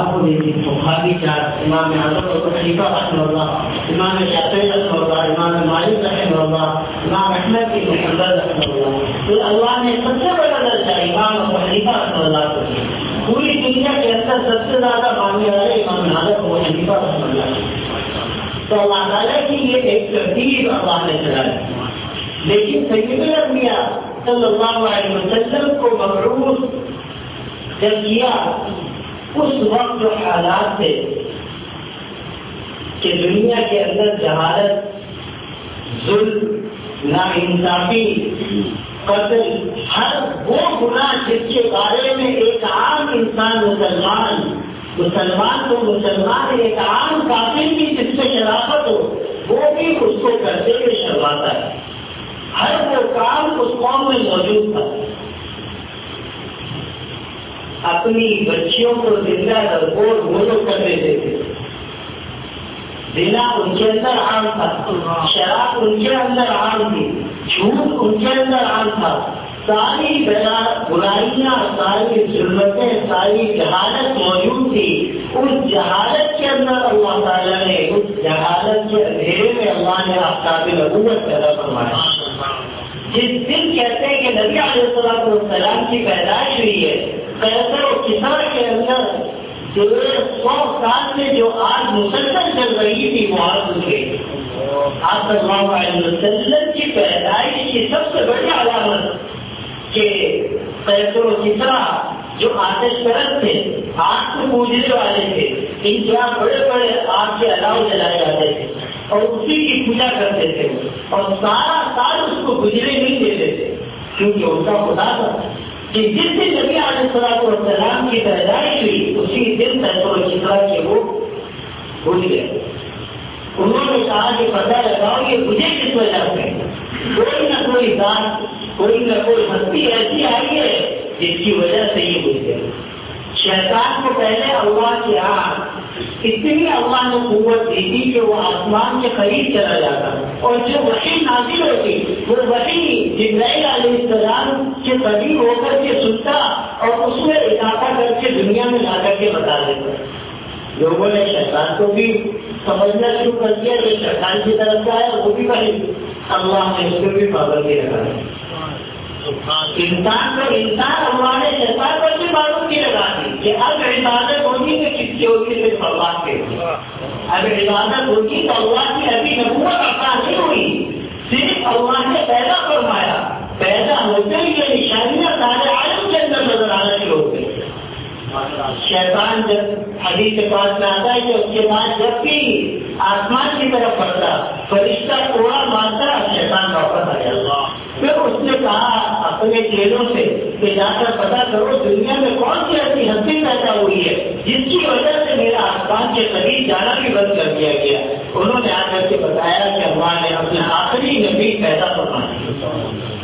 کو دیکھیں بخاری چار امام اعظم ابو حنیفہ رحمہ اللہ، امام شافعی رحمہ اللہ، امام مالک رحمہ اللہ، امام احمد بن حنبل رحمہ اللہ، تو اللہ نے سب سے بڑا درجہ امام ابو حنیفہ رحمہ اللہ کو دیا. پوری دنیا کے اندر سب سے زیادہ ماننے والے امام اعظم ابو حنیفہ رحمہ اللہ. تو اللہ تعالیٰ کی یہ ایک ترتیب اللہ نے چلائی. لیکن سید الانبیاء صلی اللہ علیہ وسلم کو مبعوث جب کیا اس وقت جو حالات تھے کہ دنیا کے اندر جہالت، ظلم، ناانصافی، قتل، ہر وہ گناہ جس کے بارے میں ایک عام انسان مسلمان تو مسلمان ایک عام کافر کی جس سے شرافت ہو وہ بھی اس کو کرتے ہوئے شرماتا ہے. ہر وہ کام اس قوم میں موجود تھا. اپنی بچیوں کو زندہ درگور وہ لوگ کر دیتے تھے. زنا ان کے اندر عام تھا، شراب ان کے اندر عام تھی، جھوٹ ان کے اندر عام تھا. ساری برائیاں، ساری ظلمتیں، ساری جہالت موجود تھی. اس جہالت کے اندر اللہ تعالیٰ نے اس جہالت کے اندھیرے میں اللہ نے آفتاب نبوت پیدا فرمایا. جس دن کہتے ہیں کہ نبی علیہ السلام کی پیدائش ہوئی ہے، قیصر و کسرا کے اندر 150 سال سے جو آگ مسلسل چل رہی تھی وہ آگ بجھ گئی. آپ صلی اللہ علیہ وسلم کی پیدائش کی سب سے بڑی علامت کہ قیصر و کسرا جو آتش پرست تھے، آگ کو پوجنے والے تھے، ان کے یہاں بڑے بڑے آگ کے الاؤ جلائے جاتے تھے اور اسی کی پوجا کرتے تھے اور سارا سال اس کو گزرے نہیں دیتے تھے کیونکہ ان کا خدا تھا کہ جس دن نبی علیہ السلام کی پیدائش ہوئی اسی دن قیصر و کسرا کے وہ بھول گئے. انہوں نے کہا کہ پتہ لگاؤ یہ مجھے کس وجہ سے کوئی نہ کوئی ذات، کوئی نہ کوئی ہستی ایسی آئی ہے جس کی وجہ سے یہ بھول گئے. شیطان کو پہلے اللہ کے یہاں اتنی اللہ نے قوت دی تھی کہ وہ آسمان کے قریب چلا جاتا اور جو وحی نازل ہوتی وہ وحی جبرائیل علیہ السلام کے قریب ہو کر کے سنتا اور اس میں اضافہ کر کے دنیا میں لا کر کے بتا دیتا. لوگوں نے شیطان کو بھی سمجھنا شروع کر دیا کہ شیطان کی طرف کا ہے اور وہ بھی وحی. اللہ نے اس کو بھی پابندی رکھا ہے. انسان کو انسان اللہ نے شیطان پر بھی پابندی لگا دی کہ اب عبادت ہوگی تو کس کی ہوگی صرف اللہ کے. اب عبادت ہوگی تو اللہ کی ابھی نبوت عطا نہیں ہوئی، صرف اللہ نے پیدا فرمایا. پیدا ہوتے ہی یہ نشانیاں سارے عالم کے اندر نظر آنا شروع ہو گئی. شیطان جب حدیث کے پاس میں آتا ہے کہ اس کے بعد جب بھی آسمان کی طرف بڑھتا فرشتہ کوڑا مارتا شیطان واپس آ جاتا. پھر اس نے کہا اپنے چیلوں سے کہ جا کر پتا کرو دنیا میں کون سی ایسی ہستی پیدا ہوئی ہے جس کی وجہ سے میرا آسمان کے قریب جانا بھی بند کر دیا گیا. انہوں نے آ کر کے بتایا کہ اللہ نے اپنے آخری نبی پیدا فرمایا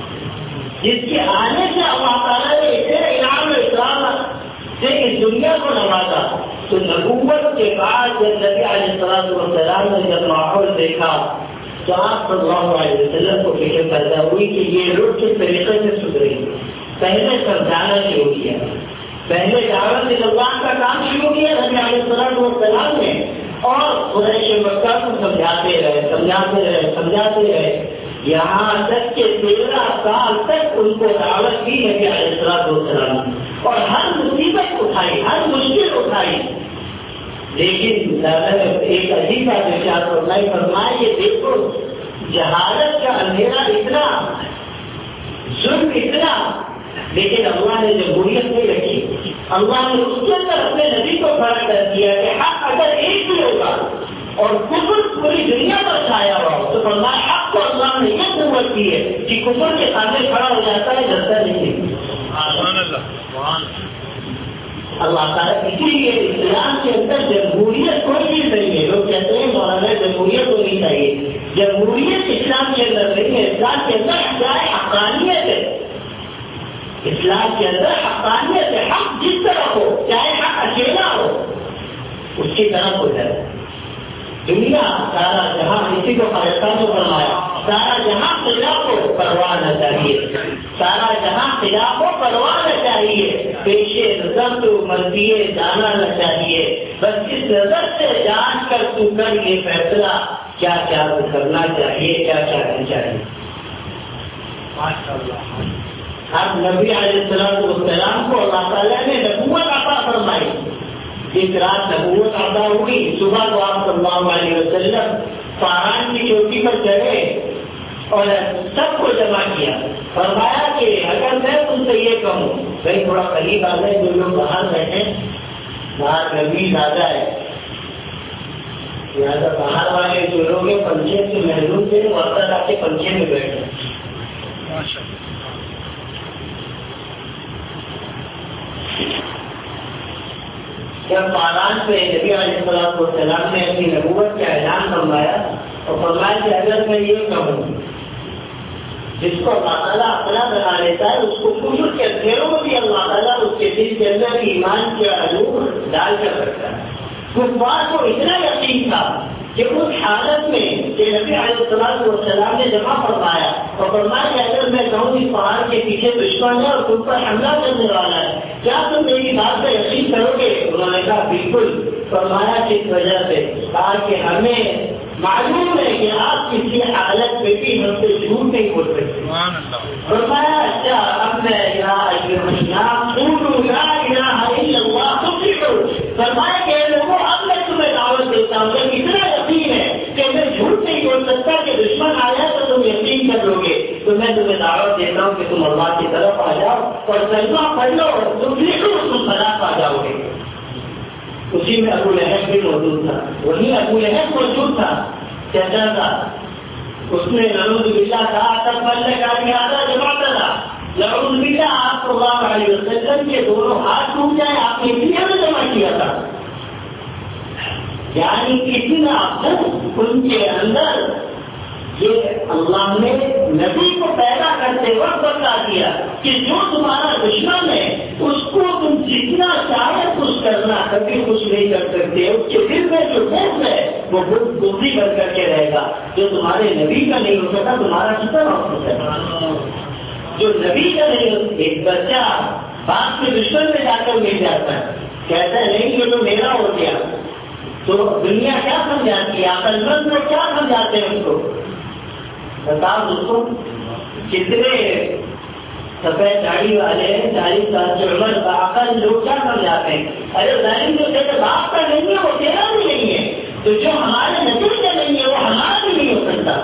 جس کے آنے سے اللہ تعالیٰ نے اتنے انعام و اکرام سے اس دنیا کو نوازا. تو نبوت کے بعد جب نبی علیہ السلام نے جب ماحول دیکھا تو آپ صلی اللہ علیہ وسلم کو فکر پیدا ہوئی کہ یہ لوگ کس طریقے سے سدھرے. پہلے سمجھانا شروع کیا، پہلے دعوت اللہ کا کام شروع کیا نبی علیہ السلام نے اور قریش مکہ کو سمجھاتے رہے یہاں تک کہ 13 سال تک ان کو دعوت دی نبی علیہ السلام اور ہر مصیبت اٹھائی، ہر مشکل اٹھائی. لیکن ایک عجیب فرمایا کہ دیکھو جہالت کا اندھیرا اتنا، ظلم اتنا، لیکن اللہ نے جمہوریت نہیں رکھی. اللہ نے اس کے اندر اپنے نبی کو کھڑا کر دیا کہ حق اگر ایک بھی ہوگا اور کفر پوری دنیا پر چھایا ہوا ہو تو فرمایا حق کو اللہ نے یہ قوت دی ہے کہ کفر کے سامنے کھڑا ہو جاتا ہے، ڈرتا نہیں. اللہ تعالیٰ اسی لیے اسلام کے اندر جمہوریت کوئی چیز نہیں ہے. لوگ کہتے ہیں مولانا جمہوریت ہونی چاہیے. جمہوریت اسلام کے اندر نہیں ہے. اسلام کے اندر کیا ہے؟ حقانیت ہے. اسلام کے اندر حقانیت ہے. حق جس طرح ہو، چاہے حق اکیلا ہو، اس کی طرف ہو جائے. دنیا سارا جہاں اسی کو پاکستان کو فرمایا سارا جہاں خلاف ہو پروانا چاہیے، سارا جہاں خلاف ہو پروانا چاہیے، پیشے نظر تو مرضی جانا نہ چاہیے، بس اس نظر سے جانچ کر تو کر یہ فیصلہ کیا کیا کرنا چاہیے، کیا کیا نہیں چاہیے۔ اب نبی علیہ السلام کو اللہ تعالیٰ نے نبوت عطا فرمائی، جس رات نبوت عطا ہوئی صبح کو آپ صلی اللہ علیہ وسلم فاران کی چوٹی پر چڑھے اور سب کو جمع کیا، فرمایا کہ اگر میں تم سے یہ کہوں بھائی تھوڑا قریب آ جائے، جو لوگ باہر بیٹھے باہر گرمی زیادہ ہے، لہٰذا باہر والے جو لوگ ہیں پنکھے سے محروم تھے وہ اندر آ کے پنکھے میں بیٹھے۔ جب فاران پہ نبی علیہ السلام نے اپنی نبوت کا اعلان فرمایا اور فرمایا کہ اگر میں یہ کہوں، جس کو اللہ تعالیٰ اپنا بنا لیتا ہے اس کو کفر کے اندھیروں میں بھی اللہ تعالیٰ اس کے دل کے اندر ایمان کے نور ڈال کر رکھتا ہے۔ کفار کو اتنا یقین تھا کہ اس حالت میں کہ نبی علیہ السلام نے جمع فرمایا اور فرمایا کہ اگر میں کہوں اس پہاڑ کے پیچھے دشمن ہے اور تم پر حملہ کرنے والا ہے، کیا تم میری بات پہ یقین کرو گے؟ انہوں نے کہا بالکل۔ فرمایا کہ اس وجہ سے کہا کہ ہمیں معلوم ہے کہ آپ کسی حالت میں بھی ہم سے جھوٹ نہیں بول سکتے۔ فرمایا اچھا اب میں فرمایا کہ لوگوں اب میں تمہیں دعوت دیتا ہوں، جب اتنا یقین ہے کہ میں جھوٹ نہیں بول سکتا کہ دشمن آیا تو تم یقین کر لو گے، تو میں تمہیں دعوت دیتا ہوں کہ تم اللہ کی طرف آ جاؤ اور کلمہ پڑھ لو اور تم لکھو تم فلاح پا جاؤ گے۔ اسی میں ابو لہب بھی موجود تھا، وہی ابو لہب موجود تھا، چچا تھا، اس نے نعوذ باللہ کہا تب پلے کا لہٰذا جمع کرا، نعوذ باللہ آپ صلی اللہ علیہ وسلم کے دونوں ہاتھ ٹوٹ جائے، آپ نے دنیا میں جمع کیا تھا۔ یعنی اتنا ان کے اندر یہ اللہ نے نبی کو پیدا کرتے وقت بتا دیا کہ جو تمہارا دشمن ہے اس کو تم جتنا چاہے خوش کرنا کبھی خوش نہیں کر سکتے، اس کے دل میں جو خوف ہے وہ بغضی بن کر کے رہے گا۔ جو تمہارے نبی کا نہیں ہو سکتا تمہارا کتنا ہو سکتا، جو نبی کا نہیں ہو، ایک بچہ باپ کے دشمن میں جا کر مل جاتا ہے، کہتا ہے نہیں یہ تو میرا ہو گیا، تو دنیا کیا سمجھاتی ہے، عقل مند لوگ کیا سمجھاتے ہیں اس کو؟ بتاؤ دوستوں، کتنے سفید داڑھی والے 40 سال کی عمر باعقل لوگ کیا سمجھاتے ہیں؟ ارے ظالم جو کہتے باپ کا نہیں ہے وہ تیرا بھی نہیں ہے، تو جو ہمارے نبی کا نہیں ہے وہ ہمارا بھی نہیں ہو سکتا۔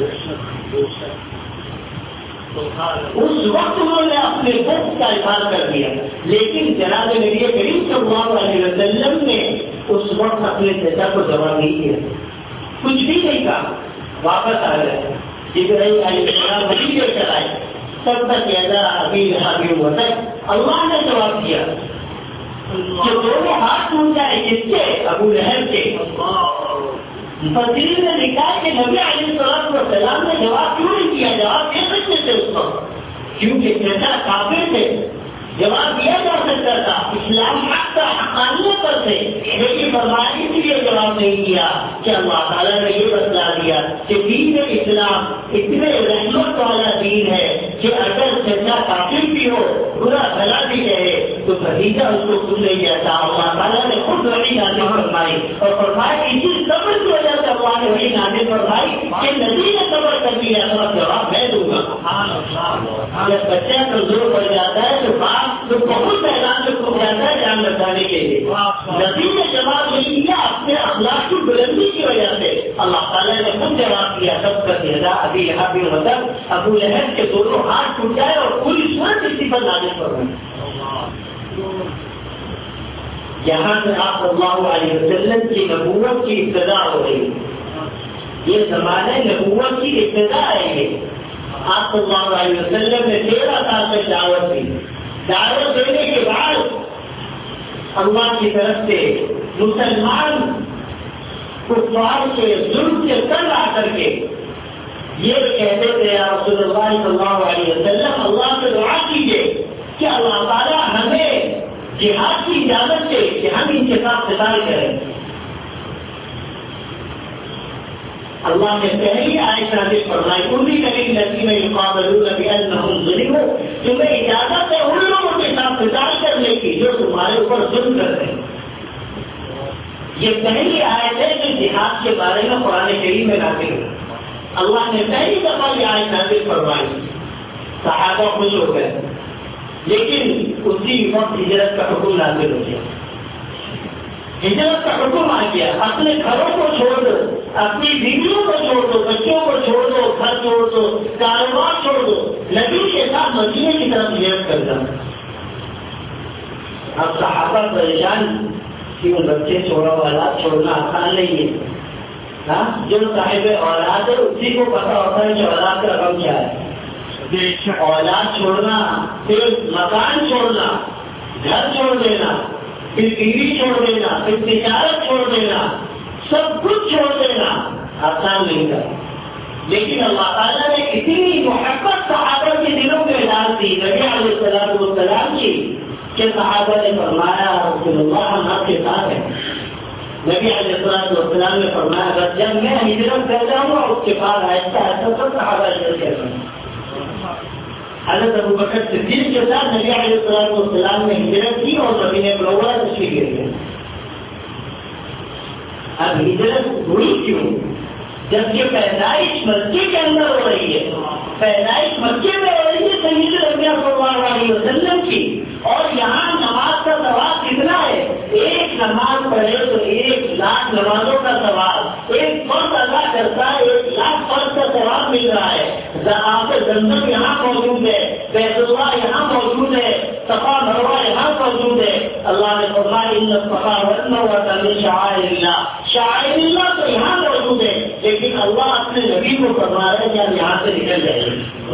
اس وقت انہوں نے اپنے وقت کا اظہار کر دیا، لیکن جناب نبی کریم صلی اللہ علیہ وسلم نے اس وقت اپنے چچا کو جواب نہیں کیا، کچھ بھی نہیں کہا، واپس آ گئے۔ جبرائیل علیہ السلام وہی لے کر آئے، تب تک یدا ابی لہب وتب، اللہ نے جواب دیا کہ دونوں ہاتھ ٹوٹ جائے، کس کے؟ ابو لہب کے۔ مفسرین نے لکھا کہ نبی علیہ السلام نے جواب کیوں نہیں کیا؟ جواب دے سکتے تھے اس کو، کیونکہ چچا کافر تھے، جواب دیا جا سکتا تھا، اسلام حق کا حقانیت پر تھے، لیکن فرمایا اس لیے جواب نہیں کیا کہ اللہ تعالیٰ نے یہ بتلا دیا کہ دین اسلام اتنے رحمت والا دین ہے کہ اگر چچا کافر بھی ہو، برا بھلا بھی کہے تو بھتیجا اس کو سن نہیں جاتا۔ اللہ تعالیٰ نے خود وہی نازل فرمائی اور فرمایا اسی صبر کی وجہ سے اللہ نے وہی نازل فرمائی کہ نبی نے صبر کر دیا، سب جواب میں دوں گا۔ جب بچہ کمزور پڑ جاتا ہے تو باپ تو بہت میدان میں کھو جاتا ہے جان بچانے کے لیے، نبی نے جواب نہیں دیا اپنے اخلاق کی بلندی کی وجہ سے، اللہ تعالیٰ نے خود جواب دیا، سب کا چہرہ ابھی لہب وتب، ابو لہب کے دونوں ہاتھ ٹوٹ جائے اور پوری صورت اسی پر نازل فرمائی۔ یہاں سے آپ صلی اللہ علیہ وسلم کی نبوت کی ابتدا ہو رہی، یہ زمانے نبوت کی ابتدا ہے۔ آپ صلی اللہ علیہ وسلم نے 13 سال میں دعوت دی، دعوت دینے کے بعد اللہ کی طرف سے مسلمان کفار کے ظلم سے تنگ آ کر کے یہ کہتے تھے یا رسول اللہ صلی اللہ علیہ وسلم اللہ سے دعا کیجیے کہ اللہ تعالیٰ ہمیں جہاد کی اجازت دے کہ ہم ان کے ساتھ قتال کریں۔ اللہ نے پہلی آیت نازل فرمائی انہی للذین یقاتلون بانہم ظلموا، تمہیں اجازت ہے ان لوگوں کے ساتھ قتال کرنے کی جو تمہارے اوپر ظلم کر رہے ہیں۔ یہ پہلی آیت ہے جو جہاد کے بارے میں قرآن کریم میں نازل ہوئی۔ اللہ نے پہلی دفعہ یہ آیت نازل فرمائی، صحابہ خوش ہو گئے، لیکن اسی وقت ہجرت کا حکم نازل ہو گیا۔ ہجرت کا حکم آ گیا، اپنے گھروں کو چھوڑ دو، اپنی بیویوں کو چھوڑ دو، بچوں کو چھوڑ دو، گھر چھوڑ دو، کاروبار چھوڑ دو، نبی کے ساتھ مدینے کی طرف ہجرت کر جاؤ۔ اب صحابہ پریشان کہ وہ بچے چھوڑا اولاد چھوڑنا آسان نہیں ہے۔ جو صاحب اولاد ہے اسی کو پتا ہوتا ہے کہ اولاد کا رقم کیا ہے۔ اولاد چھوڑنا، پھر مکان چھوڑنا، گھر چھوڑ دینا، پھر بیوی چھوڑ دینا، پھر تجارت چھوڑ دینا، سب کچھ چھوڑ دینا آسان نہیں تھا، لیکن اللہ تعالیٰ نے اتنی محبت صحابہ کے دلوں میں ڈال دی نبی علیہ الصلوۃ والسلام کی کہ صحابہ نے فرمایا رسول اللہ ہم آپ کے ساتھ ہیں۔ نبی علیہ الصلوۃ والسلام نے فرمایا بس جب میں ہجرت کر جاؤں گا اس کے بعد آہستہ آہستہ سب صحابہ ہجرت کر رہے ہیں۔ حضرت ابو بکر صدیق کے ساتھ نبی علیہ الصلوۃ والسلام نے ہجرت کی اور مدینہ منورہ تشریف لے گئے۔ اب ہجرت ہوئی کیوں؟ جب یہ پیدائش مکے کے اندر ہو رہی ہے، پیدائش مکے میں ہو رہی ہے سید الانبیاء صلی اللہ علیہ وسلم کی، اور یہاں نماز کا ثواب کتنا ہے؟ ایک نماز پڑھے تو 1,00,000 نمازوں کا ثواب، ایک فرض ادا کرتا ہے 1,00,000 فرض کا ثواب مل رہا ہے۔ آپ زمزم یہاں موجود ہے، بیت اللہ یہاں موجود ہے، صفا مروہ یہاں موجود ہے۔ اللہ نے فرمایا ان الصفا والمروہ من شعائر اللہ، شعائر اللہ تو یہاں موجود ہے، لیکن اللہ اپنے نبی کو فرما رہا ہے کہ آپ یہاں سے نکل جائیے۔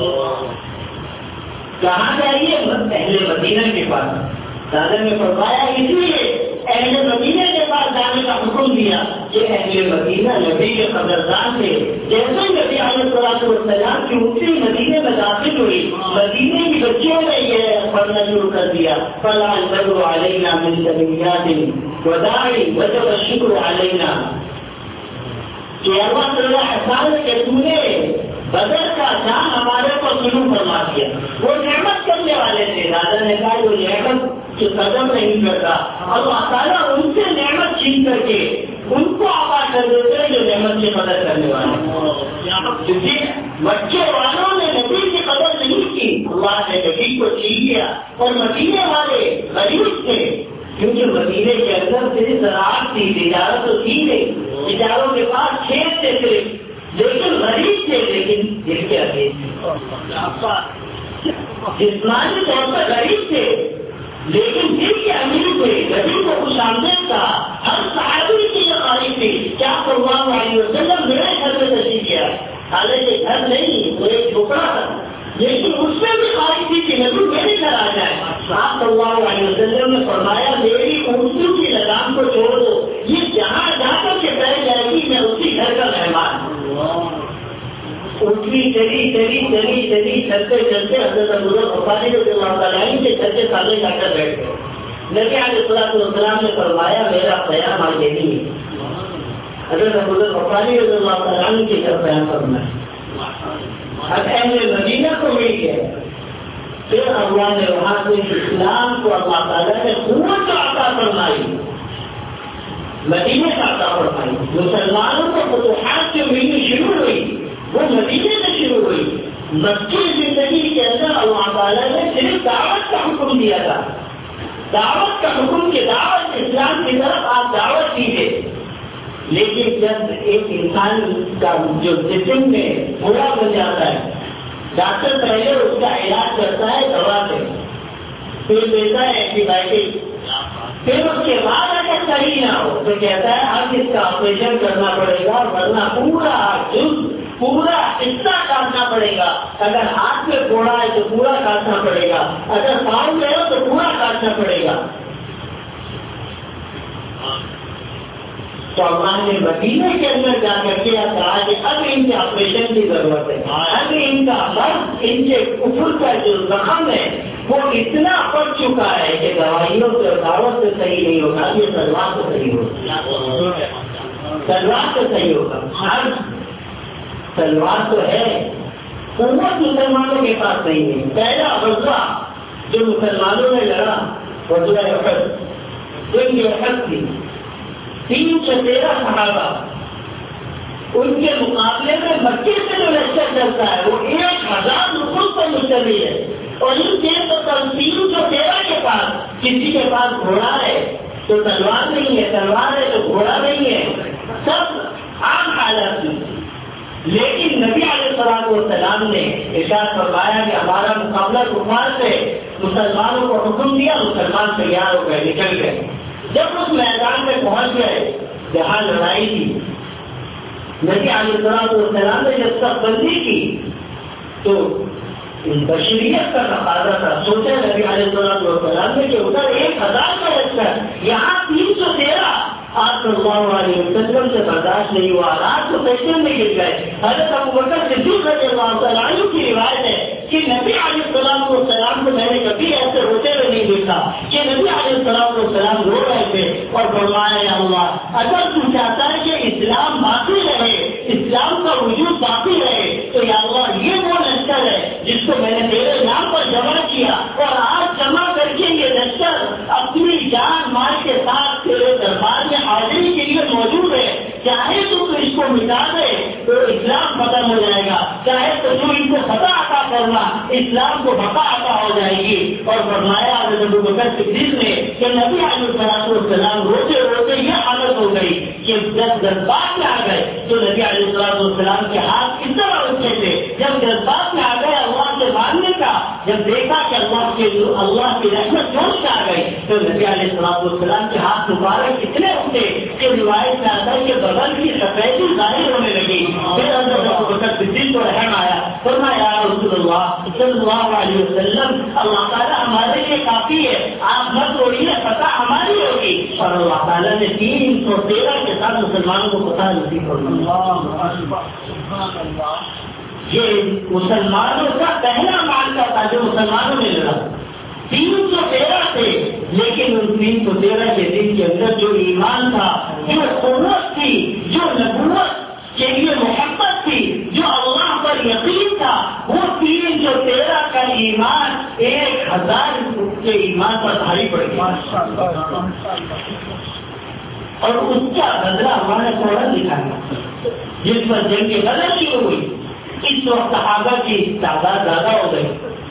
کہاں جائیے؟ اہل مدینہ کے پاس۔ دادا نے فرمایا اس لیے اہل مدینہ کے پاس جانے کا حکم دیا کہ اہل مدینہ نبی کے قدردان تھے۔ جیسے نبی علیہ الصلوۃ والسلام کی اونچی مدینے میں داخل ہوئی، مدینے کی بچیوں نے یہ پڑھنا شروع کر دیا فلا البر علینا من ثنیات وداعی وجب الشکر علینا، کہ اللہ تعالیٰ احسان کہ تو نے بدر کا جان ہمارے کو شروع فرما دیا۔ وہ نعمت کرنے والے تھے، دادا نے کہا وہ نعمت کی قدر نہیں کرتا، اللہ تعالیٰ ان سے نعمت چھین کر کے ان کو عطا کر دیتے ہیں جو نعمت کی قدر کرنے والے۔ مکے والوں نے نبی کی قدر نہیں کی، اللہ نے نبی کو چھین لیا، اور مدینے والے غریب تھے کیونکہ مدینے کے اندر صرف زراعت تھی، تجارت تو تھی نہیں، تجاروں کے پاس کھیت تھے صرف، لیکن غریب تھے، لیکن دل کے عزیز تھے، جسمانی طور پر غریب تھے لیکن دل کے امیر تھے، نبی کو خوش آمدید تھا، ہر صحابی کی یہ خواہش تھی کیا صلی اللہ علیہ وسلم میرے گھر میں تشریف کیا، حالانکہ گھر نہیں وہ ایک جھوپڑا تھا، لیکن اس میں بھی خواہش تھی کہ نبی میرے گھر آ جائے۔ آپ صلی اللہ علیہ وسلم نے فرمایا میری اونٹوں کی لگام کو چھوڑ دو، یہ جہاں جا کر کے بیٹھ جائے گی میں اسی گھر کا مہمان ہوں۔ اونٹنی چلی چلی چلی چلی چلتے چلتے حضرت ابو ذر غفاری رضی اللہ تعالیٰ عنہ کے چلتے سامنے جا کر بیٹھ گئے۔ نبی علیہ الصلوۃ والسلام نے فرمایا میرا قیام آج نہیں ہے، حضرت ابو ذر غفاری رضی اللہ تعالیٰ عنہ کے گھر قیام کرنا ہے۔ اب اہل مدینہ کو مل گئے، پھر اللہ نے وہاں سے اسلام کو اللہ تعالیٰ نے قوت عطا فرمائی، مدینے کا عطا فرمائی، مسلمانوں کو فتوحات جو ملنی شروع ہوئی وہ مدینے سے شروع ہوئی۔ مکی زندگی کے اندر اللہ تعالیٰ نے صرف دعوت کا حکم دیا تھا، دعوت کا حکم کے دعوت اسلام کی طرف آپ دعوت دیجیے، لیکن جب ایک انسان کا جو جسم میں برا بن جاتا ہے، ڈاکٹر پہلے اس کا علاج کرتا ہے دوا سے، پھر دیتا ہے اینٹی بایوٹک، پھر اس کے بعد اگر صحیح نہ ہو تو کہتا ہے اب اس کا آپریشن کرنا پڑے گا، ورنہ پورا حصہ کاٹنا پڑے گا، اگر ہاتھ میں پھوڑا ہے تو پورا کاٹنا پڑے گا، اگر پاؤں میں ہو تو پورا کاٹنا پڑے گا۔ تو اللہ نے مدینے کے اندر جا کر کے کہا کہ اب ان کے آپریشن کی ضرورت ہے، اب ان کا مرض، ان کے کفر کا جو زخم ہے وہ اتنا پڑ چکا ہے کہ دوائیوں سے اور دعوت سے صحیح نہیں ہوگا، یہ تلوار سے صحیح ہوگا، تلوار سے صحیح ہوگا۔ تلوار تو ہے، قوت مسلمانوں کے پاس نہیں ہے. پہلا غزوہ جو مسلمانوں نے لڑا غزوہ احد، جنگ احد تھی. 313 صحابہ، ان کے مقابلے میں مکے سے جو لشکر چلتا ہے وہ 1000 رکن پر مشتمل ہے. اور ان 313 کے پاس کسی کے پاس گھوڑا ہے تو تلوار نہیں ہے، تلوار ہے تو گھوڑا نہیں ہے، سب عام حالات میں. لیکن نبی علیہ الصلوۃ والسلام نے ارشاد فرمایا کہ ہمارا مقابلہ کفار سے، مسلمانوں کو حکم دیا، مسلمان تیار ہو گئے، نکل گئے. جب اس میدان میں پہنچ گئے جہاں لڑائی تھی، نبی علیہ الصلوۃ والسلام نے جب تک بندی کی تو بشریت کا تقاضا تھا. سوچا نبی علیہ الصلوۃ والسلام نے کہ ادھر 1000 کا لشکر، یہاں 313. آپ صلی اللہ علیہ وسلم سے برداشت نہیں ہوا، رات کو سجدے میں گر گئے. حضرت ابوبکر صدیق رضی اللہ تعالیٰ عنہ کی روایت ہے کہ نبی علیہ الصلوۃ والسلام کو میں نے کبھی ایسے روتے ہوئے نہیں دیکھا کہ نبی علیہ الصلوۃ والسلام رو رہے تھے اور فرمایا یا اللہ اگر تو چاہتا ہے کہ اسلام باقی رہے، اسلام کا وجود باقی رہے، تو یا اللہ یہ وہ لشکر ہے جس کو میں نے تیرے نام پر جمع کیا اور آج جمع کر کے یہ لشکر اپنی جان مال کے ساتھ تیرے دربار میں حاضری کے لیے موجود ہے. چاہے تو اس کو مٹا دے تو اسلام ختم ہو جائے گا، چاہے تو ان کو فتح عطا کرنا، اسلام کو بقا عطا ہو جائے گی. اور فرمایا حضرت ابوبکر صدیق نے کہ نبی علیہ الصلوۃ والسلام روتے روتے یہ حالت ہو گئی کہ جب جذبات میں آ گئے تو نبی علیہ الصلوۃ والسلام کے ہاتھ کس طرح اٹھے تھے. جب جذبات میں آ گئے اللہ سے ماننے کا، جب دیکھا کہ اللہ کی رحمت جوش میں آ گئی تو نبی علیہ الصلوۃ والسلام کے ہاتھ مبارک اتنے اٹھے کہ روایت میں آتا ہے کہ بدن کی سفیدی ظاہر ہونے لگی. پھر حضرت ابوبکر صدیق کو رحم آیا، فرمایا یا رسول اللہ صلی اللہ علیہ وسلم اللہ تعالیٰ ہمارے لیے کافی ہے، آپ مت روئیے، فتح ہماری ہوگی. اور اللہ تعالیٰ نے 313 کے ساتھ مسلمانوں کو فتح نصیب فرمایا. یہ مسلمانوں کا پہلا معرکہ تھا جو مسلمانوں نے لڑا. 313 تھے، لیکن ان 313 کے دن کے اندر جو ایمان تھا، جو قوت تھی، جو نبوت کے لیے محبت تھی، جو اللہ پر یقین تھا، وہ 313 کا ایمان 1000 کے ایمان پر بھاری پڑ گیا. اور اس کا بدلہ ہمارا فوراً دکھایا جس پر جنگ کی بدل شروع ہوئی. اس وقت صحابہ کی تعداد زیادہ ہو گئی،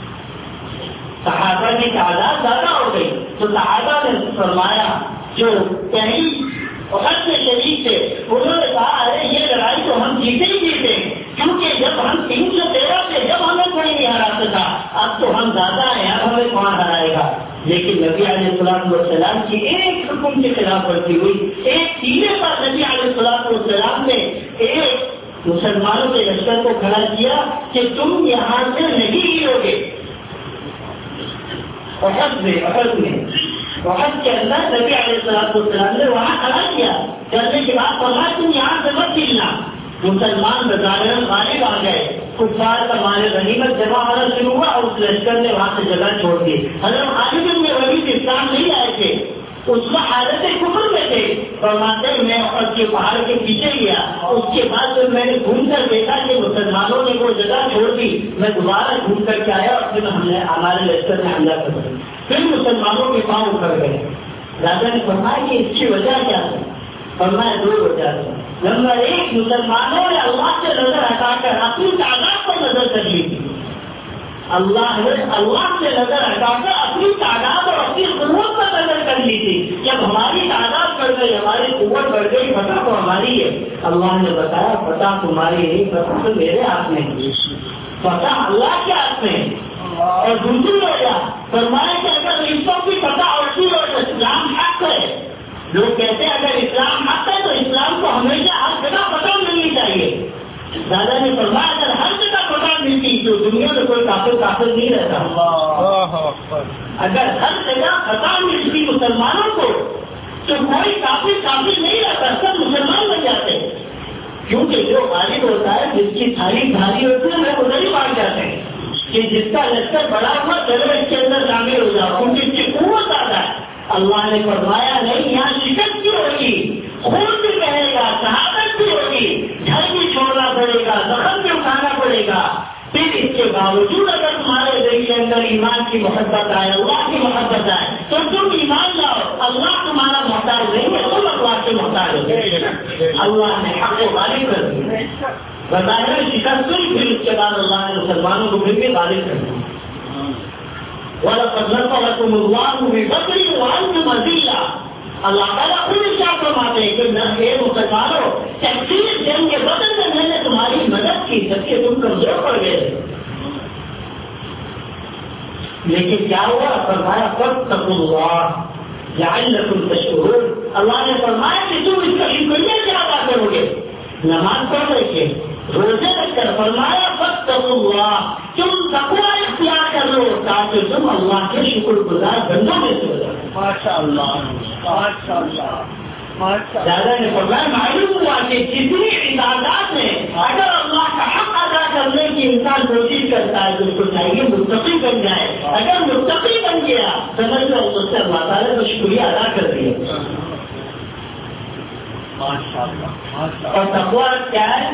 صحابہ کی تعداد زیادہ ہو گئی تو صحابہ نے فرمایا جو پہلی وقت سے شریک تھے انہوں نے کہا ارے یہ لڑائی تو ہم جیتے ہی جیتے، کیونکہ جب ہم 313 تھے جب ہمیں کوئی نہیں ہرا سکا، اب تو ہم زیادہ ہیں، اب ہمیں کون ہرائے گا. لیکن نبی علیہ الصلوۃ والسلام کی ایک حکم کی خلاف ورزی ہوئی، ایک سینے پر نبی علیہ الصلوۃ والسلام نے ایک مسلمانوں کے لشکر کو کھڑا کیا کہ تم یہاں سے نہیں گرو گے. وقت کے اندر نبی علیہ الصلوۃ والسلام نے وہاں کھڑا کیا، کرنے کے بعد فرمایا تم یہاں سے مت گرنا. مسلمان بظاہر غالب آ گئے، کفار کا مال غنیمت جمع ہونا شروع ہوا اور اس لشکر نے وہاں سے جگہ چھوڑ دی. حضرت خالد بن ولید اسلام نہیں آئے تھے، اس کا حالت کفر میں تھے. فرماتے میں احد کے پہاڑ کے پیچھے گیا، اس کے بعد جب میں نے گھوم کر دیکھا کہ مسلمانوں نے وہ جگہ چھوڑ دی، میں دوبارہ گھوم کر کے آیا اور پھر ہم نے ہمارے لشکر نے حملہ کر دیا. پھر مسلمانوں کے پاؤں اکھڑ گئے. راجا نے فرمایا کہ اس کی وجہ کیا ہے؟ فرمایا 2 وجہ ہے. نمبر 1 مسلمانوں نے اللہ سے نظر ہٹا کر اپنی تعداد پر نظر کر لی تھی. اللہ نے اللہ سے نظر ہٹا کر اپنی تعداد اور اپنی قوت پر نظر کر لی تھی. جب ہماری تعداد بڑھ گئی، ہماری قوت بڑھ گئی، فتح تو ہماری ہے. اللہ نے بتایا فتح تمہاری نہیں، فتح تو میرے ہاتھ میں ہے، فتح اللہ کے ہاتھ میں ہے. اور دوسری وجہ فرمایا کہ اگر اس وقت بھی فتح ہوتی اور اسلام حق ہے، لوگ کہتے ہیں اگر اسلام حق ہے تو اسلام کو ہمیشہ ہر جگہ فتح ملنی چاہیے. دادا نے فرمایا اگر ہر جگہ فتح ملتی تو دنیا میں کوئی کافر نہیں رہتا. اگر ہر جگہ فتح ملتی مسلمانوں کو تو کوئی کافر نہیں رہتا، سب مسلمان بن جاتے. کیونکہ جو غالب ہوتا ہے، جس کی تھالی بھاری ہوتی ہے، وہ ادھر ہی بانٹ جاتے ہیں کہ جس کا لشکر بڑا ہوا چلو اس کے اندر شامل ہو جاؤ، کیونکہ اس کی قوت زیادہ ہے. اللہ نے فرمایا نہیں، یہاں شکست بھی ہوگی، خون بھی بہے گا، شہادت بھی ہوگی، گھر بھی چھوڑنا پڑے گا، زخم باوجود اگر تمہارے دل کے اندر ایمان کی محبت آئے، اللہ کی محبت آئے، تو تم ایمان لاؤ، اللہ تمہارا محتاج نہیں ہے، تم اللہ کے محتاج ہو۔ اللہ نے حق کو غالب کر دیا، بظاہر شکست ہوئی، پھر اس کے بعد اللہ نے مسلمانوں کو پھر بھی غالب کر دیا۔ وَلَقَدْ نَصَرَكُمُ اللَّهُ بِبَدْرٍ وَأَنْتُمْ أَذِلَّةٌ۔ اللہ تعالیٰ خود ارشاد فرماتے ہیں کہ اے مسلمانوں، تکفیر جنگ کے بدر میں میں نے تمہاری مدد کی جبکہ تم کمزور پڑ گئے، لیکن کیا ہوا؟ فرمایا فاتقوا اللہ لعلکم تشکرون۔ اللہ نے فرمایا کہ تم اس کا شکریہ کیا ادا کرو گے؟ نماز پڑھ رہے تھے، روزے رکھ کر، فرمایا فاتقوا اللہ، تم تقویٰ اختیار کر لو تاکہ تم اللہ کے شکر گزار بندوں میں سے ہو جاؤ۔ ماشاء اللہ، ماشاء اللہ۔ زیادہ نے فرمایا معلوم ہوا کہ جتنی عبادات میں اگر اللہ کا حق ادا کرنے کی انسان کوشش کرتا ہے تو اس کو چاہیے متقی بن جائے، اگر متقی بن گیا سمجھ لو اس سے اللہ تعالیٰ کو شکریہ ادا کر دیا۔ اور تقویٰ کیا ہے؟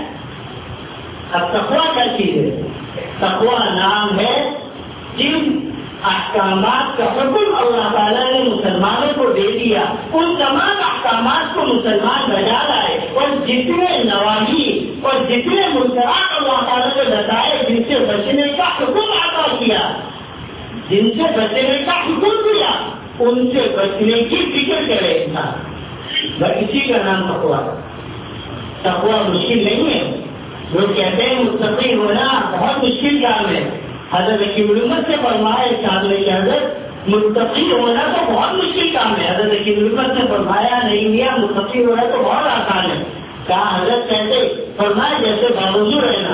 اب تقویٰ کیا چیز ہے؟ تقویٰ نام ہے جن احکامات کا حکم اللہ تعالیٰ نے مسلمانوں کو دے دیا، ان تمام احکامات کو مسلمان بجا لائے، اور جتنے نواہی اور جتنے منکرات اللہ تعالیٰ نے بتائے جن سے بچنے کا حکم عطا کیا، جن سے بچنے کا حکم دیا، ان سے بچنے کی فکر کرے انسان، اسی کا نام تقویٰ۔ تقویٰ مشکل نہیں ہے، لوگ کہتے ہیں متقی ہونا بہت مشکل کام ہے۔ حضرت کی علمت سے فرمایا چاندنے کے حضرت متقی ہونا تو بہت مشکل کام ہے۔ حضرت کی علمت سے فرمایا نہیں لیا متقی ہونا تو بہت آسان ہے۔ کہا حضرت کہتے فرمایا جیسے باوضو رہنا،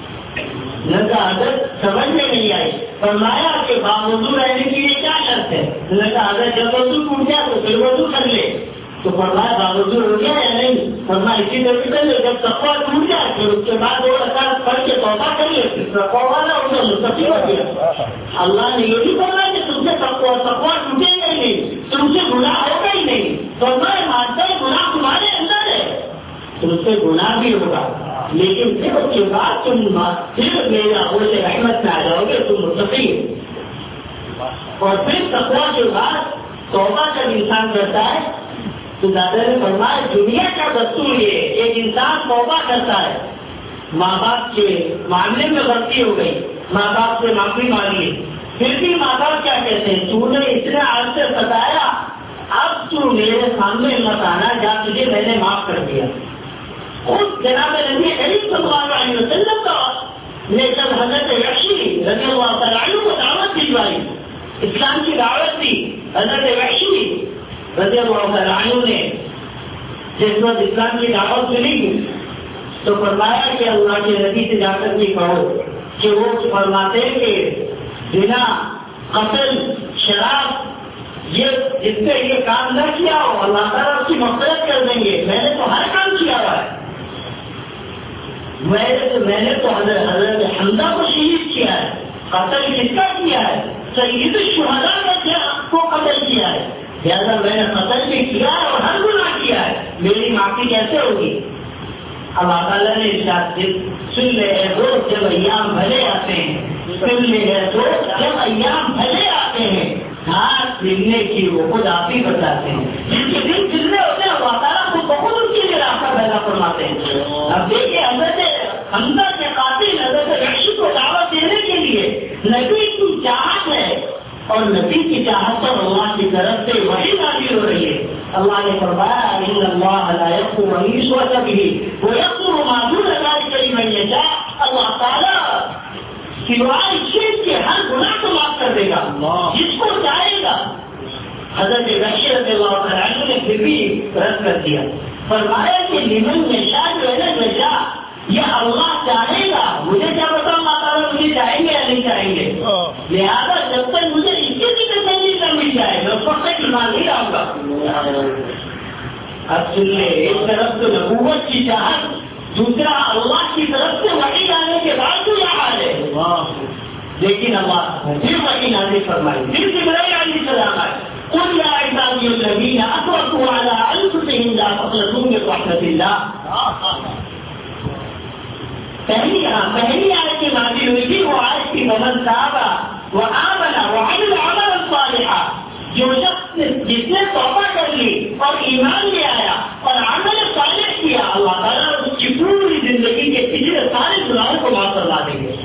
نہ کہا حضرت سمجھ میں نہیں آئی، فرمایا کہ باوضو رہنے کے لیے کیا شرط ہے؟ نہ کہا حضرت جب وضو ٹوٹ گیا تو پھر وضو کر لے، تو فرمایا باوضو ہو گیا یا نہیں؟ فرمایا اسی طریقے سے جب تقویٰ ٹوٹ جائے پھر اس کے بعد 2 رکعت پڑھ کے توبہ کر لے، تقویٰ والا اس میں متقی ہو گیا۔ اللہ نے یہ بھی فرمایا کہ تم سے تقویٰ ٹوٹے گا ہی نہیں، تم سے گناہ ہوگا ہی نہیں، فرمایا مانتا ہے گناہ تمہارے اندر ہے، تم سے گناہ بھی ہوگا لیکن پھر اس کے بعد تم پھر میرا اسے رحمت میں آ جاؤ گے، تم متقی ہو۔ اور پھر تقویٰ کے بعد توبہ جب انسان کرتا ہے تو دادا نے فرمایا دنیا کا دستور یہ ایک انسان توبہ کرتا ہے، ماں باپ کے معاملے میں غلطی ہو گئی، ماں باپ سے معافی مانگی، پھر بھی ماں باپ کیا کہتے ہیں؟ تو نے اتنے عرصے سے ستایا، اب تو میرے سامنے مت آنا، جا تجھے میں نے معاف کر دیا۔ خود جناب نبی کریم صلی اللہ علیہ وسلم کا نے جب حضرت وحشی رضی اللہ تعالیٰ عنہ کو دعوت دلوائی، اسلام کی دعوت دی، حضرت وحشی رضی اللہ تعالیٰ عنہ نے جس وقت اسلام کی دعوت ملی تو فرمایا کہ اللہ کے نبی سے جا کر یہ کہو کہ وہ فرماتے ہیں کہ زنا، قتل، شراب یہ جس سے یہ کام نہ کیا ہو اللہ تعالیٰ اس کی مغفرت کر دیں گے، میں نے تو ہر کام کیا ہوا ہے، میں نے تو حضرت حمزہ کو شہید کیا ہے، قتل کس کا کیا ہے؟ سید الشہداء کو قتل کیا ہے، لہٰذا میں نے قتل بھی کیا ہے اور ہر گناہ کیا ہے، میری معافی کیسے ہوگی؟ اللہ تعالیٰ نے ارشاد سن لے ہے دوست جب ایام بھلے آتے ہیں، سن لے ہے دوست جب ایام بھلے آتے ہیں، ہاتھ پھرنے کی وہ خود آپ ہی بتاتے ہیں، جن کے دن پھرنے ہوتے ہیں اللہ تعالیٰ خود بخود ان کے لیے راستہ پیدا فرماتے ہیں۔ اب دیکھیے حضرت حمزہ کے قاتل حضرت وحشی کو دعوت دینے کے لیے نبی کی چاہت ہے اور نبی کی چاہت پر اللہ کی طرف سے وحی نازل ہو رہی ہے۔ اللہ نے فرمایا ان اللہ لا یغفر ان یشرک بہ ویغفر ما دون ذلک لمن یشاء، اللہ تعالیٰ سوائے شرک کے ہر گناہ کو معاف کر دے گا جس کو چاہے گا۔ حضرت وحشی رضی اللہ تعالیٰ عنہ نے پھر بھی رد کر دیا، فرمایا کہ لمن یشاء جو ہے نا یشاء یہ اللہ چاہے گا، مجھے کیا پتا اللہ تعالیٰ مجھے چاہیں گے یا نہیں چاہیں گے، لہٰذا جب تک مجھے اس کی بھی تسلی نہ مل جائے میں اس وقت تک ایمان نہیں لاؤں گا۔ اب سن لے، ایک طرف تو نبوت کی چاہت، دوسرا اللہ کی طرف سے وحی لانے کے بعد تو یہ حال ہے، لیکن اللہ پھر وحی نازل فرمائی، پھر جبرائیل علیہ السلام آئے، قل یا عبادی الذین اسرفوا علی انفسہم لا تقنطوا من رحمۃ اللہ۔ پہلی آیت کی نازل ہوئی تھی وہ آیت کی ومن تاب وآمن وعمل عملا صالحا، جو شخص جس نے توبہ کر لی اور ایمان لے آیا اور عمل صالح کیا، اللہ تعالیٰ اس کی پوری زندگی کے پچھلے سارے گناہوں کو معاف کروا دیں گے۔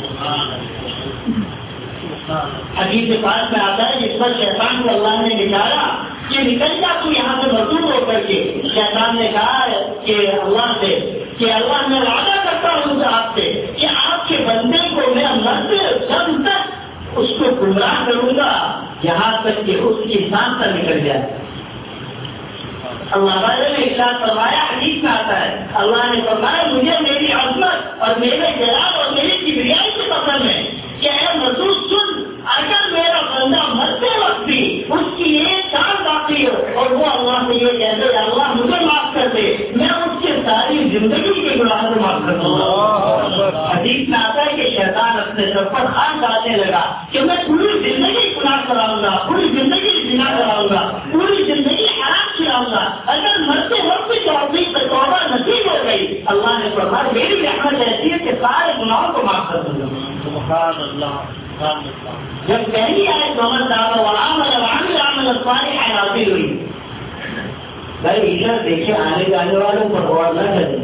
حدیث پاک میں آتا ہے جس پر شیطان کو اللہ نے نکالا کہ نکل جا تو یہاں سے مزدور ہو کر کے، شیطان نے کہا کہ اللہ سے کہ اللہ میں وعدہ کرتا ہوں آپ سے کہ آپ کے بندے کو میں مرتے دم تک اس کو گمراہ کروں گا یہاں تک کہ اس کی سانس کا نکل جائے۔ اللہ تعالیٰ نے ارشاد فرمایا، حدیث میں آتا ہے اللہ نے فرمایا مجھے میری عظمت اور میرے جلال اور میری کبریائی سے پسند ہے کہ اے مزدور سن، اگر میرا بندہ مرتے وقت بھی اس کی ایک سال باقی ہو اور وہ اللہ سے یہ کہتے ہیں اللہ مجھے معاف کر دے، میں اس کے ساری زندگی کے گناہوں کو معاف کر دوں گا۔ حدیث میں آتا ہے کہ شیطان اپنے سر پر خان ڈالنے لگا کہ میں پوری زندگی گناہ کراؤں گا، پوری زندگی زنا کراؤں گا، پوری زندگی حرام کھلاؤں گا، اگر مرتے وقت بھی توبہ نصیب ہو گئی اللہ نے فرمایا میری رحمت ایسی ہے کہ سارے گناہوں کو معاف کر دوں گا۔ سبحان اللہ۔ جب پہلی آیت ومن تاب وآمن وعمل عملا صالحا نازل ہوئی، بھائی ادھر دیکھے آنے جانے والوں پر غور نہ کریں،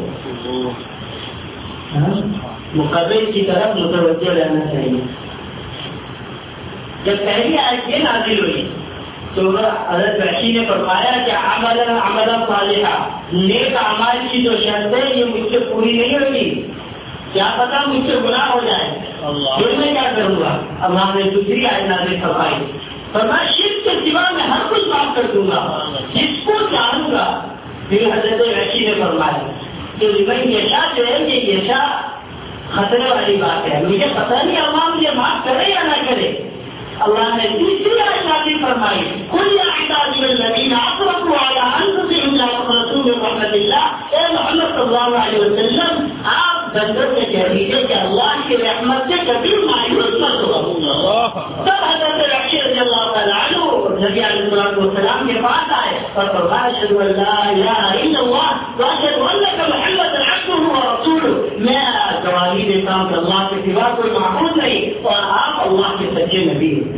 مقرر کی طرف متوجہ رہنا چاہیے۔ جب پہلی آیت یہ نازل ہوئی تو حضرت وحشی نے فرمایا کہ عملا صالحا، نیک اعمال کی جو شرط ہے یہ مجھ سے پوری نہیں ہوگی، کیا پتا مجھ سے گناہ ہو جائے، پھر میں کیا کروں گا؟ اللہ نے دوسری آیت نازل فرمائی، فرمایا شرک کے سوا میں ہر کچھ معاف کر دوں گا جس کو چاہوں گا۔ پھر حضرت وحشی نے فرمایا کہ بھائی یشا جو ہے یہ یشا خطرے والی بات ہے، مجھے پتہ نہیں اللہ مجھے معاف کرے یا نہ کرے۔ اللہ نے تیسری آیت نازل فرمائی، قل یا عبادی الذین اسرفوا علی انفسہم لا تقنطوا من رحمت اللہ، اے محمد صلی اللہ علیہ وسلم آپ بندوں سے کہہ دیجیے کہ اللہ کی رحمت سے کبھی مایوس مت ہو۔ تب حضرت وحشی رضی اللہ تعالیٰ عنہ نبی علیہ السلام کے پاس آئے اور فرمایا اشہد ان لا الہ الا اللہ واشہد انک محمد عبدہ ورسولہ، میں گواہی دیتا ہوں کہ اللہ کے سوا کوئی معبود نہیں اور آپ اللہ کے سچے نبی ہیں۔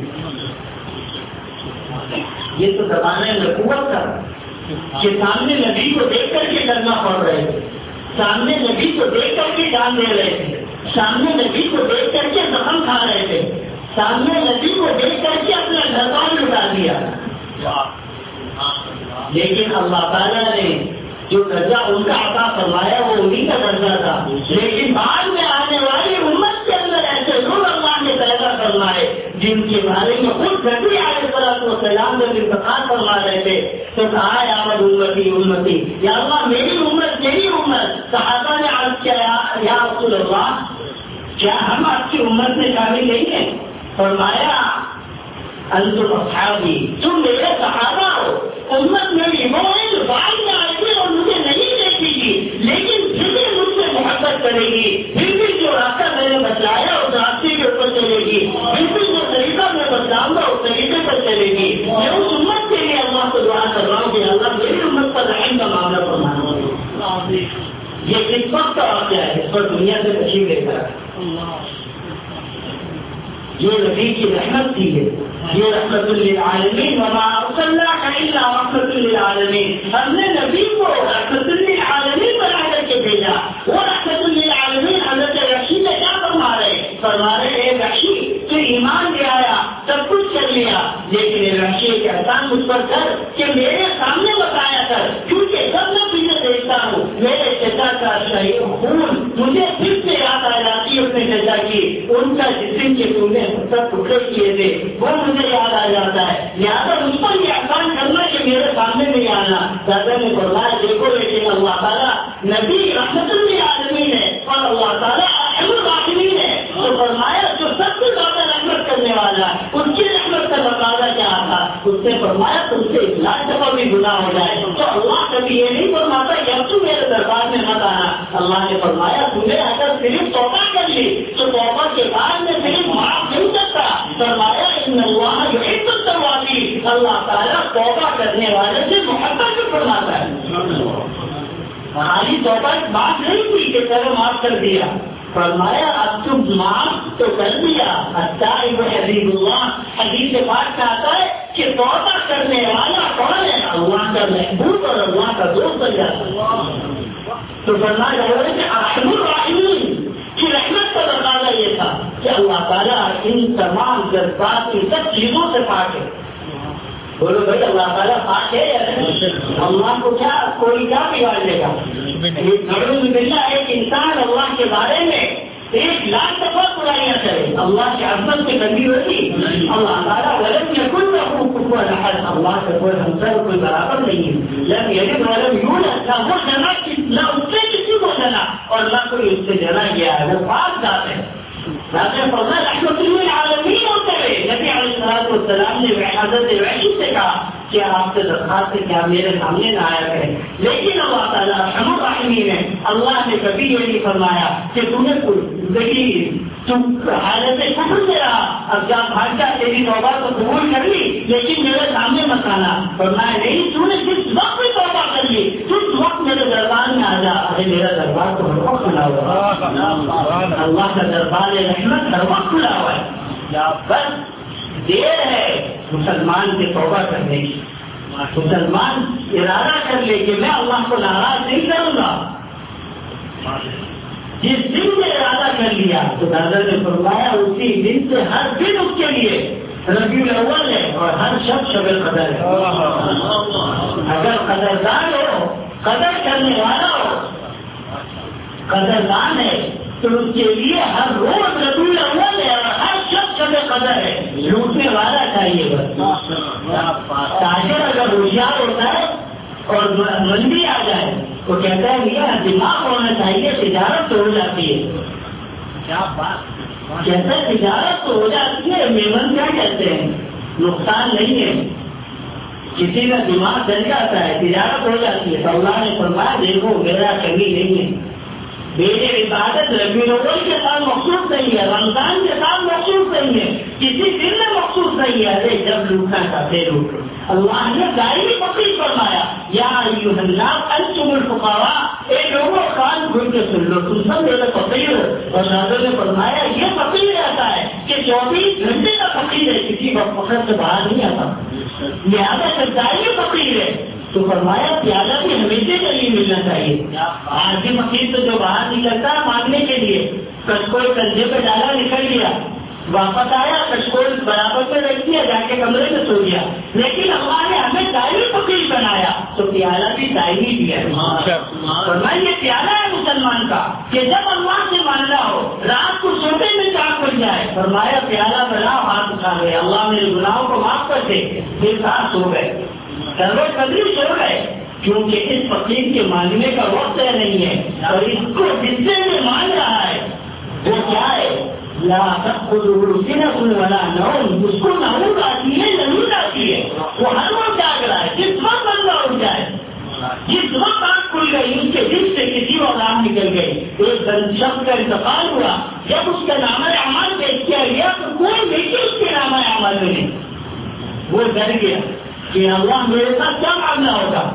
یہ تو زمانہ نبوت کا کہ سامنے نبی کو دیکھ کر کے ڈرنا پڑ رہے تھے، سامنے نبی کو دیکھ کر کے جان دے رہے تھے، سامنے نبی کو دیکھ کر کے زخم کھا رہے تھے، سامنے نبی کو دیکھ کر کے اپنا گھر بار لٹا دیا۔ لیکن اللہ تعالیٰ نے جو درجہ ان کا عطا فرمایا وہ انہیں کا درجہ تھا، لیکن بعد میں آنے والی امت کے اندر ایسے لوگ اللہ نے پیدا فرمائے جن کے بارے میں خود نبی علیہ السلام جب انتخاب فرما رہے تھے تو کہا یا امتی امتی، یا اللہ میری امت۔ صحابہ نے عرض کیا یا رسول اللہ کیا ہم آپ کی امت میں شامل نہیں ہیں؟ فرمایا انتم اصحابی، تم میرے صحابہ ہو، امت میری وہ ہے جو بعد میں آئے گی اور مجھے نہیں دیکھے گی لیکن پھر بھی مجھ سے محبت کرے گی، پھر بھی جو راستہ میں نے بتلایا اس راستے کے اوپر چلے گی، پھر بھی جو طریقہ میں بتلاؤں گا اس طریقے پر چلے گی۔ میں اس امت کے لیے اللہ کو دعا کر رہا ہوں کہ اللہ میری امت پر رحم کا معاملہ فرمانا۔ یہ کس وقت کا واقعہ ہے؟ اس پر دنیا سے تشریف لے کر یہ نبی کی رحمت تھی، یہ رحمت للعالمین وما ارسلناک الا رحمت للعالمین، ہم نے نبی کو رحمت للعالمین بنا کر کے بھیجا۔ وہ رحمت للعالمین حضرت وحشی نے کیا فرما رہے اے وحشی تو ایمان لے آیا، سب کچھ کر لیا، لیکن اے وحشی ایک احسان مجھ پر کر کہ میرے سامنے بتایا کر، کیونکہ سب میں تجھے دیکھتا ہوں، میرے چچا کا شہید خون مجھے پھر سے یاد آ جاتی ہے، اپنے چچا کی ان کا جسم کے تم نے سب ٹکڑے کیے تھے وہ مجھے یاد آ جاتا ہے، لہٰذا اس پر یہ احسان کرنا کہ میرے سامنے نہیں آنا۔ دادا نے فرمایا دیکھو لیکن اللہ تعالیٰ نبی رحمت للعالمین ہے اور اللہ تعالیٰ ارحم الراحمین ہے، تو فرمایا جو سب سے زیادہ رحمت کرنے والا ہے اس کی رحمت کا تقاضا کیا تھا؟ اس نے فرمایا تم سے اصلاح دفعہ بھی گناہ ہو جائے تو اللہ کبھی یہ نہیں فرماتا کہ اب تم میرے دربار میں مت آنا۔ اللہ نے فرمایا تمہیں اگر صرف توبہ کر لی تو توبہ کے بعد میں صرف معاف نہیں کرتا، فرمایا ان اللہ یحب التوابین، اللہ تعالیٰ توبہ کرنے والے سے محبت بھی فرماتا ہے۔ خالی توبہ معاف نہیں کی کہ چلو معاف کر دیا، فرمایا اب تم معاف تو کر دیا، التائب حبیب اللہ، حدیث پاک میں آتا ہے کہ توبہ کرنے والا کون ہے؟ اللہ کا محبوب اور اللہ کا دوست بن جاتا ہے۔ تو فرمایا کہ ارحم الراحمین کی رحمت کا تقاضا یہ تھا کہ اللہ تعالیٰ ان تمام جذبات کی سب چیزوں سے پاک ہے۔ بولو بھائی اللہ تعالیٰ پاک ہے یا نہیں؟ اللہ کو کیا کوئی کیا بگاڑ لے گا؟ نعوذ باللہ ایک انسان اللہ کے بارے میں 1,00,000 دفعہ برائیاں کرے، اللہ کی عظمت میں کمی ہوتی؟ اللہ تعالیٰ ولم یکن لہ کفوا احد، اللہ کا کوئی ہمسر کوئی برابر نہیں ہے، لم یلد ولم یولد، نہ وہ جنا نہ اس سے کسی کو جنا اور نہ کوئی اس سے جنا گیا ہے، وہ پاک ذات ہے۔ رحمت للعالمین ہوتے ہوئے نبی علیہ السلام نے حضرت وحشی سے کہا کہ آپ سے درخواست ہے کہ آپ میرے سامنے نہ آیا کریں، لیکن اللہ تعالیٰ رحم الرحیم ہے، اللہ نے کبھی یہ نہیں فرمایا کہ تمہیں زندگی تم حالت کفر میں رہا، اب جب بھاگ جا تیری توبہ تو قبول کر لی لیکن میرے سامنے مت آنا، فرمایا نہیں تو نے جس وقت بھی توبہ کر لی جس وقت میرے دربار میں آ جا، ارے میرا دربار تو ہر وقت کھلا ہوا، اللہ کا دربار رحمت ہر وقت کھلا ہوا ہے، بس دیر ہے مسلمان کے توبہ کرنے کی۔ مسلمان ارادہ کر لے کہ میں اللہ کو ناراض نہیں کروں گا، جس دن نے ارادہ کر لیا تو حضرت نے فرمایا اسی دن سے ہر دن اس کے لیے ربیع الاول ہے اور ہر شب شب قدر ہے۔ اگر قدردان ہو، قدر کرنے والا ہو، قدردان ہے تو اس کے لیے ہر روز ربیع الاول ہے اور ہر شب شب قدر ہے۔ لوٹنے والا چاہیے بس، تاجر اگر ہوشیار ہوتا ہے اور منڈی آ جائے تو کہتا ہے میرا دماغ ہونا چاہیے، تجارت تو ہو جاتی ہے، کیا بات کہتا ہے تجارت تو ہو جاتی ہے، میمن کیا کہتے ہیں نقصان نہیں ہے، کسی کا دماغ چل جاتا ہے تجارت ہو جاتی ہے۔ تو اللہ نے فرمایا دیکھو میرا کمی نہیں ہے، میری عبادت ربیع الاول کے ساتھ مخصوص نہیں ہے، رمضان کے ساتھ مخصوص نہیں ہے، کسی دن میں مخصوص نہیں ہے، ارے جب لوٹنا چاہتے لوٹو۔ اللہ نے دائمی فقیر فرمایا یا ایھا الناس انتم الفقراء، اے لوگوں کان کھول کے سن لو تم سب میرے فقیر ہو۔ اور حضرت نے فرمایا یہ فقیر رہتا ہے کہ 24 گھنٹے کا فقیر ہے، کسی وقت فقر سے باہر نہیں آتا، لہٰذا جب دائمی فقیر ہے تو فرمایا پیالہ بھی ہمیشہ کے لیے ملنا چاہیے۔ آج بھی فقیر تو جو باہر نکلتا ہے مانگنے کے لیے، کچھ کندھے پہ ڈالا نکل گیا، واپس آیا کشکول برابر پہ رکھ دیا، جا کے کمرے میں سو گیا، لیکن اللہ نے ہمیں دائمی فقیر بنایا تو پیالہ بھی دائمی دیا ہے۔ فرمایا یہ پیالہ ہے مسلمان کا کہ جب اللہ سے ماننا ہو، رات کو سوتے میں چاک کھل جائے، فرمایا پیالہ بناؤ، ہاتھ اٹھا گئے اللہ میرے گناہوں کو معاف کر دے، پھر ساتھ سو گئے، سروت قدری سو گئے، کیونکہ اس فقیر کے مانگنے کا وقت نہیں ہے، اور اس کو جس سے میں مانگ رہا ہے وہ کیا ہے، لا تأخذه سنة ولا نوم، اس کو نوم آتی ہے نیند آتی ہے، وہ ہر وقت جاگ رہا ہے، جس وقت بندہ اٹھ جائے، جس وقت آنکھ کھل گئی اس کے دل سے کسی اور آنکھ نکل گئی، ایک شخص کا انتقال ہوا، جب اس کا نامہ اعمال پیش کیا گیا تو کوئی نہیں اس کے نامہ اعمال میں نہیں، وہ ڈر گیا کہ اللہ میرے ساتھ کیا معاملہ ہوگا،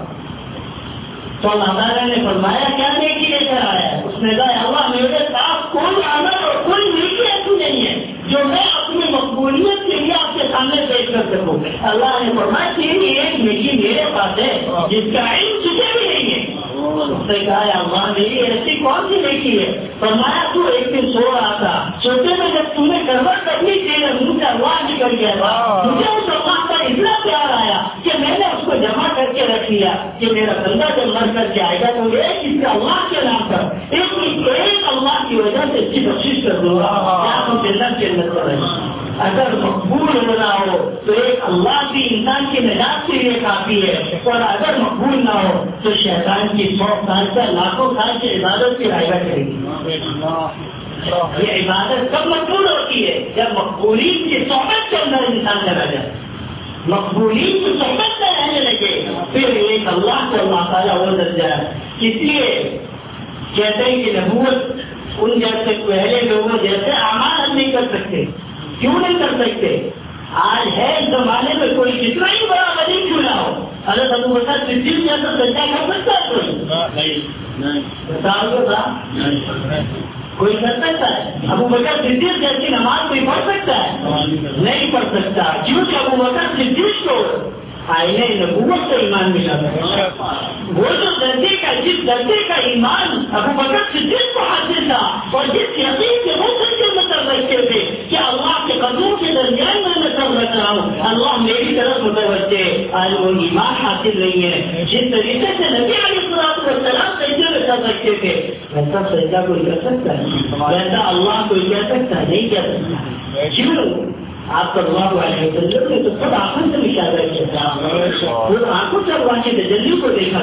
تو اللہ تعالیٰ نے فرمایا کیا نیکی لے کر آیا ہے، اس نے کہا اللہ میرے ساتھ کوئی عمل اور کوئی نیکی ایسی نہیں ہے جو میں اپنی مقبولیت کے لیے آپ کے سامنے پیش کر سکوں۔ اللہ نے فرمایا تیری ایک نیکی میرے پاس ہے جس کا علم تجھے بھی نہیں ہے، اس نے کہا اللہ میری ایسی کون سی نیکی ہے، فرمایا تو ایک دن سو رہا تھا، سوتے میں جب تم نے کروٹ کرنی تھی مجھے اللہ نکل گیا تھا، مجھے اس اللہ کا اتنا پیار آیا کہ میں نے اس کو جمع کر کے رکھ لیا کہ میرا بندہ جب مر کر کے آئے گا تو ایک اس کا اللہ کے نام پر ایک اللہ کی وجہ سے اس کی بخشش کر دوں گا، کیا تم جنت کے اندر کر رہے۔ اگر مقبول ہونا ہو تو ایک اللہ کی انسان کی نجات کے لیے کافی ہے، اور اگر مقبول نہ ہو تو شیطان کی 100 سال کا لاکھوں سال کی عبادت کی رائگا کرے گی۔ یہ عبادت کب مقبول ہوتی ہے جب مقبولین کی صحبت کے اندر انسان چلا جائے، مقبولین کی صحبت میں رہنے لگے، پھر ایک اللہ کو اللہ تعالیٰ وہ درجہ ہے۔ اس لیے کہتے ہیں کہ نبوت ان جیسے پہلے لوگوں جیسے اعمال ہم نہیں کر سکتے، کیوں نہیں کر سکتے؟ آج ہے اس زمانے میں کوئی کتنا ہی بڑا ولی کیوں نہ ہو، حضرت ابو بکر صدیق جیسا سجدہ کر سکتا ہے کوئی؟ بتاؤ گے کوئی کر سکتا ہے؟ ابو بکر صدیق جیسی نماز کوئی پڑھ سکتا ہے؟ نہیں پڑھ سکتا، کیونکہ ابو بکر صدیق کو آئینہ نبوت سے ایمان ملا تھا. وہ جو درجے کا جس درجے کا ایمان ابو بکر صدیق کو حاصل تھا اور جس یقین سے وہ سچے مطلب رکھتے تھے کہ اللہ کے قدموں کے درمیان میں سب رکھ رہا ہوں، اللہ میری طرف متوجہ، آج وہ ایمان حاصل نہیں ہے. جس طریقے سے نبی علیہ السلام سجدے میں سب رکھتے تھے ویسا سجدہ کوئی کر سکتا ہے؟ ویسا اللہ کوئی کہہ سکتا ہے؟ نہیں کہہ سکتا. کیوں؟ آپ صلی اللہ علیہ وسلم نے تو خود آنکھوں سے مشاہدہ کیا، خود آنکھوں سے اللہ کے تجلی کو دیکھا.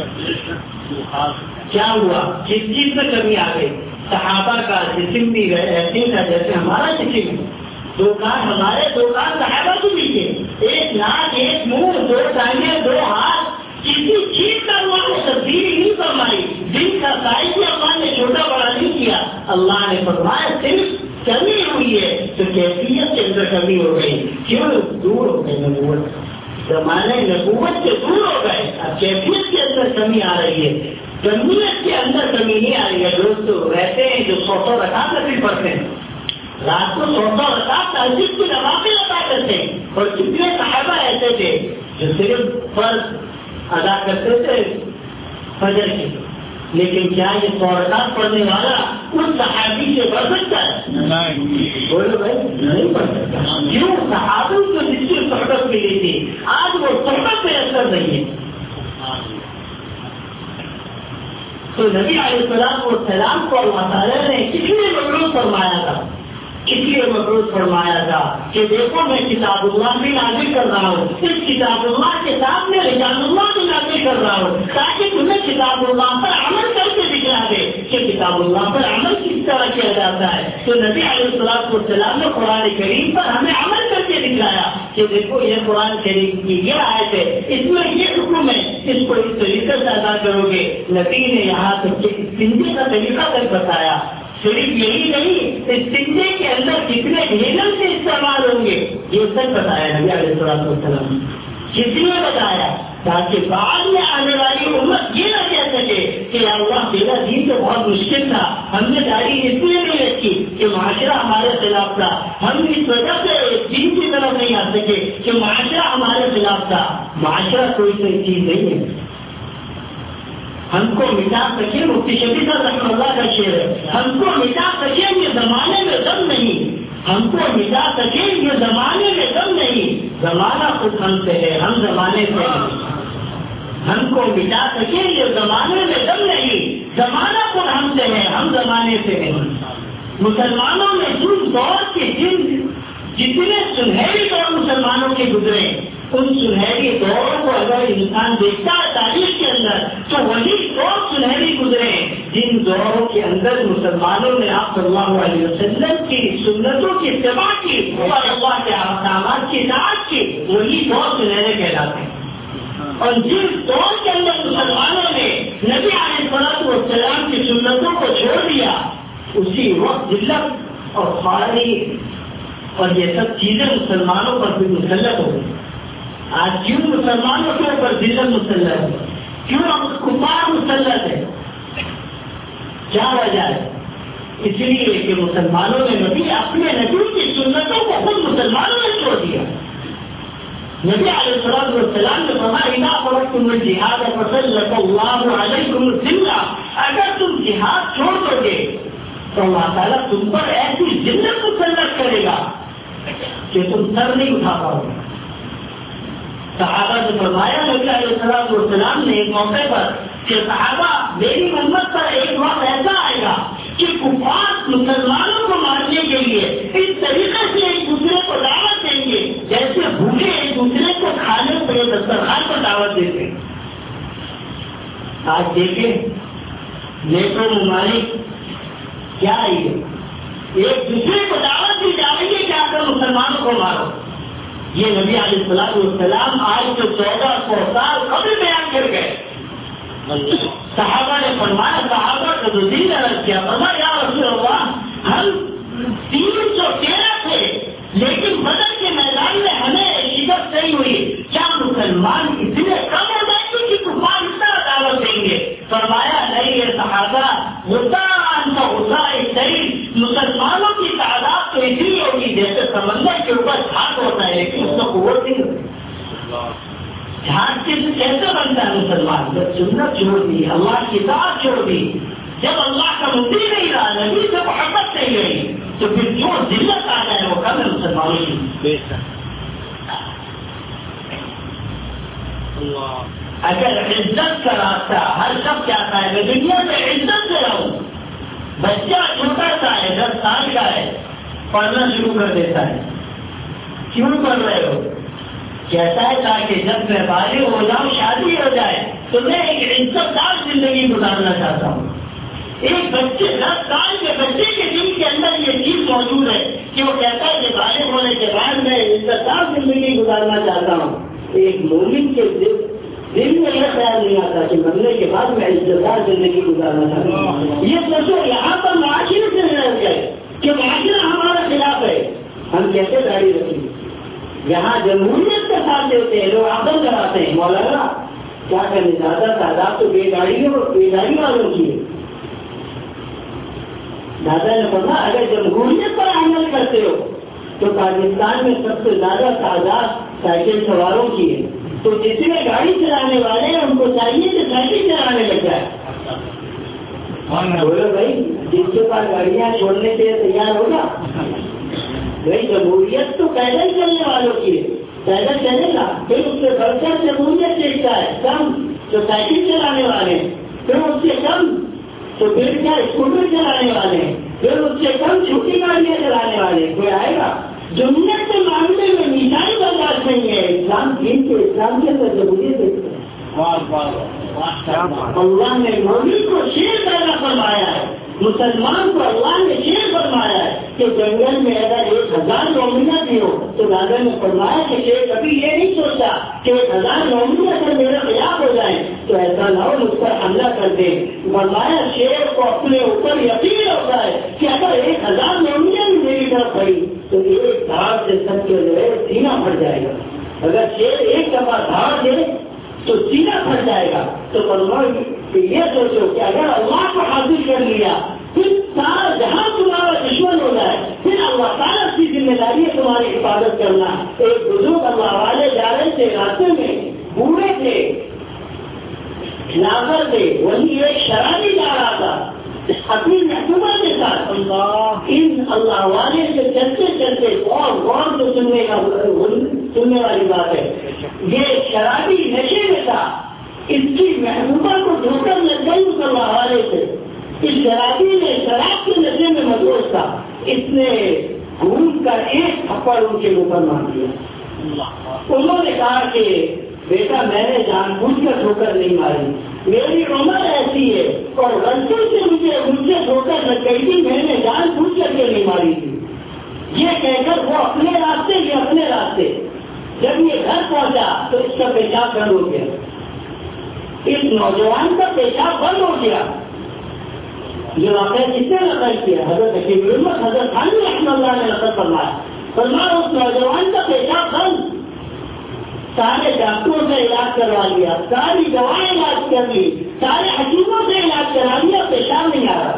کیا ہوا؟ جس چیز میں کمی آ گئی. صحابہ کا جسم بھی ایسے تھا جیسے ہمارا جسم. دو کان ہمارے، دو کان صحابہ کو بھی تھے، ایک ناک، ایک منہ، دو ٹانگیں، دو ہاتھ. کسی چیز کا اللہ نے تبدیلی نہیں فرمائی. دن کا سائز بھی اللہ نے چھوٹا بڑا نہیں کیا. اللہ نے فرمایا صرف کمی ہوئی ہے تو کیفیت کے اندر کمی ہو گئی. کیوں؟ دور ہو گئی نبوت، زمانے نبوت سے دور ہو گئے. اب کیفیت کے اندر کمی آ رہی ہے، کمیت کے اندر کمی نہیں آ رہی ہے. دوست رہتے ہیں جو 100 رکعت نفل پڑھتے ہیں، رات کو 100 رکعت تہجد کی نمازیں ادا کرتے ہیں. اور کتنے صحابہ ایسے تھے جو صرف فرض ادا کرتے تھے فجر کی، لیکن کیا یہ 100 رکعت پڑھنے والا اس صحابی سے بڑھ سکتا ہے؟ بولو بھائی، نہیں پڑھ سکتا. کیوں؟ صحابی کو جس کی صحبت ملی تھی آج وہ صحبت میں اثر نہیں ہے. تو نبی علیہ السلام کو اللہ تعالیٰ نے کس لیے مقروض فرمایا تھا؟ اس لیے مقروض فرمایا تھا کہ دیکھو میں کتاب اللہ بھی نازل کر رہا ہوں، اس کتاب اللہ کے ساتھ میں رجال اللہ بھی نازل کر رہا ہوں تاکہ تمہیں کتاب اللہ پر عمل کر کے دکھلا دے کہ کتاب اللہ پر عمل کس طرح کیا جاتا ہے. تو نبی علیہ السلام نے قرآن کریم پر ہمیں عمل کر کے دکھلایا کہ دیکھو یہ قرآن کریم کی یہ آیت ہے، اس میں یہ حکم ہے، اس کو اس طریقے سے ادا کرو گے. نبی نے یہاں تک کہ زندگی کا طریقہ تک بتایا. صرف یہی نہیں، اس سندے کے اندر کتنے ڈھیلن سے استعمال ہوں گے یہ سب بتایا نبی علیہ السلام. کس لیے بتایا؟ تاکہ بعد میں آنے والی امت یہ نہ کہہ سکے کہ اللہ تیرا دین تو بہت مشکل تھا، ہم نے داڑھی اس لیے نہیں رکھی کہ معاشرہ ہمارے خلاف تھا، ہم اس وجہ سے دین کی طرف نہیں آ سکے کہ معاشرہ ہمارے خلاف تھا. معاشرہ کوئی صحیح چیز نہیں ہے. ہم کو مٹا سکے، مفتی شفیع صاحب رحمۃ اللہ کا شعر ہے، ہم کو مٹا سکے یہ زمانے میں دم نہیں، ہم کو مٹا سکے یہ زمانے میں دم نہیں، زمانہ خود ہم سے ہے، ہم زمانے سے نہیں. ہم کو مٹا سکے یہ زمانے میں دم نہیں، زمانہ خود ہم سے ہے، ہم زمانے سے نہیں. مسلمانوں نے جن دور کے جتنے سنہری دور مسلمانوں کے گزرے، ان سنہری دوروں کو اگر انسان دیکھتا ہے تاریخ کے اندر تو وہی دور سنہری گزرے جن دوروں کے اندر مسلمانوں نے آپ صلی اللہ علیہ وسلم کی سنتوں کی اتباع کی اور اللہ کے احکامات کی اطاعت کی، وہی دور سنہرے کہلاتے ہیں. اور جس دور کے اندر مسلمانوں نے نبی علیہ السلام کی سنتوں کو چھوڑ دیا، اسی وقت ذلت اور خواری اور یہ سب چیزیں مسلمانوں پر بھی مسلط ہو گئی. آج کیوں مسلمانوں کے اوپر ذلت مسلط ہے؟ کیوں کفار مسلط ہے؟ کیا وجہ ہے؟ اس لیے کہ مسلمانوں نے اپنے نبی کی سنتوں کو خود مسلمانوں نے چھوڑ دیا. نبی علیہ السلام نے فرمایا اذا فرغتم الجہاد فسلط اللہ علیکم الذلہ، اگر تم جہاد چھوڑ دو گے تو اللہ تعالیٰ تم پر ایسی ذلت مسلط کرے گا کہ تم سر نہیں اٹھا پاؤ گے. صحابہ سے فرمایا نبی علیہ السلام نے ایک موقع پر کہ صحابہ میری امت پر ایک وقت ایسا آئے گا کہ کفار مسلمانوں کو مارنے کے لیے اس طریقے سے ایک دوسرے کو دعوت دیں گے جیسے بھوکے ایک دوسرے کو کھانے پر دسترخوان پر دعوت دیتے ہیں. آج دیکھیں نیٹو ممالک کیا ہے، ایک دوسرے کو دعوت دی جا رہی ہے کہ آ کر مسلمانوں کو مارو. یہ نبی علیہ السلام آج تو 1400 سال قبل بیان کر گئے. صحابہ نے فرمایا، صحابہ کا جو دل عرض کیا، فرمایا یا رسول اللہ ہم 313 تھے لیکن بدر کے میدان میں ہمیں شکست نہیں ہوئی، کیا مسلمان اتنے کم ہو جائیں گے کہ کفار اس طرح دعوت دیں گے؟ فرمایا نہیں، یہ صحابہ غصہ خدا صحیح مسلمانوں کی تعداد تو اتنی ہوگی جیسے سمندر کے اوپر جھاگ ہوتا ہے، لیکن اس کو قوت نہیں۔ جھاگ کیسے بنتا ہے مسلمان؟ جب سنت چھوڑ دی، اللہ کی اطاعت چھوڑ دی، جب اللہ کا مطیع نہیں رہا، نبی سے محبت نہیں رہی، تو پھر جو ذلت آ جائے وہ کم ہے مسلمانوں کی۔ اگر عزت کا راستہ ہر شخص چاہتا ہے میں دنیا میں عزت سے رہوں، بچہ چھوٹا سا ہے 10 سال کا ہے، پڑھنا شروع کر دیتا ہے، کیوں پڑھ رہے ہو؟ کہتا ہے تاکہ جب میں بالغ ہو جاؤں، شادی ہو جائے تو میں ایک عزت دار زندگی گزارنا چاہتا ہوں۔ ایک بچے 10 سال کے بچے کے دل کے اندر یہ چیز موجود ہے کہ وہ کہتا ہے کہ بالغ ہونے کے بعد میں عزت دار زندگی گزارنا چاہتا ہوں۔ ایک مومن کے دل میں یہ خیال نہیں آتا کہ مرنے کے بعد میں عزت دار زندگی گزارنا چاہتا ہوں۔ یہ سوچو یہاں پر معاشرے سے رہ گئے کہ معاشرہ ہمارے خلاف ہے، ہم کیسے داڑھی رکھیں؟ یہاں جمہوریت کا ساتھ دیتے ہیں، لوگ عمل کراتے ہیں، مولانا کیا کریں، زیادہ تعداد تو بے داڑھی والوں کی ہے۔ دادا نے پتا اگر جمہوریت پر عمل کرتے ہو تو پاکستان میں سب سے زیادہ تعداد سائیکل سواروں کی ہے، تو جتنے گاڑی چلانے والے ہیں ان کو چاہیے کہ سائیکل چلانے لگ جائے۔ بولو بھائی جس کے پاس گاڑیاں چھوڑنے کے لیے تیار ہوگا؟ بھائی جمہوریت تو پیدل چلنے والوں کی ہے، پیدل چلے گا، پھر اس سے بڑھ کر جمہوریت دیکھتا ہے کم جو سائیکل چلانے والے ہیں، پھر اس سے کم تو پھر کیا اسکوٹر چلانے والے ہیں، پھر اس سے کم چھوٹی گاڑیاں چلانے والے ہیں، کوئی آئے گا؟ جمہوریت کے معاملے میں مثالی برداشت نہیں ہے۔ اسلام دین کے اسلام کے اندر جمہوریت دیکھتے ہیں۔ اللہ نے مومن کو شیر پیدا فرمایا ہے، مسلمان کو اللہ نے شیر فرمایا ہے کہ جنگل میں اگر 1000 مومنہ بھی ہو تو دادا نے فرمایا کہ شیر کبھی یہ نہیں سوچا کہ 1000 مومنہ اگر میرا خلاف ہو جائیں تو ایسا نہ ہو مجھ پر حملہ کر دے۔ فرمایا شیر کو اپنے اوپر یقین ہوتا ہے کہ اگر 1000 مومنہ بھی میری طرف پڑی تو ایک دھاڑ سے سب کے جو ہے سینہ پھٹ جائے گا۔ اگر شیر ایک دفعہ دھاڑ دے تو سینہ پھٹ جائے گا۔ تو فرمایا کہ یہ سوچو کہ اگر اللہ کو حاصل کر لیا پھر سارا جہاں تمہارا دشمن ہو جائے، پھر اللہ تعالیٰ کی ذمہ داری ہے تمہاری حفاظت کرنا۔ ایک بزرگ اللہ والے جا رہے تھے، راستے میں بوڑھے تھے، ناظر تھے، وہی ایک شرابی جا رہا تھا اپنی محبوبہ کے ساتھ۔ ان اللہ والے سے چلتے چلتے اور غور تو سننے والی بات ہے، یہ شرابی نشے میں تھا، اس کی محبوبہ کو ٹھوکر لگ گئی اس اللہ والے سے۔ اس شرابی نے شراب کے نشے میں مدوش تھا، اس نے گھوم کر ایک تھپڑ ان کے اوپر مار دیا۔ انہوں نے کہا کہ بیٹا میں نے جان بوجھ کر ٹھوکر نہیں ماری، میری عمر ایسی ہے اور غلطی سے مجھ سے ٹھوکر لگ گئی تھی، میں نے جان بوجھ کر کے نہیں ماری تھی۔ یہ کہہ کر وہ اپنے راستے یہ اپنے راستے، جب یہ گھر پہنچا تو اس کا پیشاب بند ہو گیا، اس نوجوان کا پیشاب بند ہو گیا۔ یہ واقعہ کس نے نقل کیا؟ حضرت حکیم الامت حضرت خانوی رحمہ اللہ نے نقل فرمایا اس نوجوان کا پیشاب بند، سارے ڈاکٹروں سے علاج کروا لیا، ساری دوائیں علاج کر لی، سارے حکیموں سے علاج کرا لیا، پیشاب نہیں آ رہا۔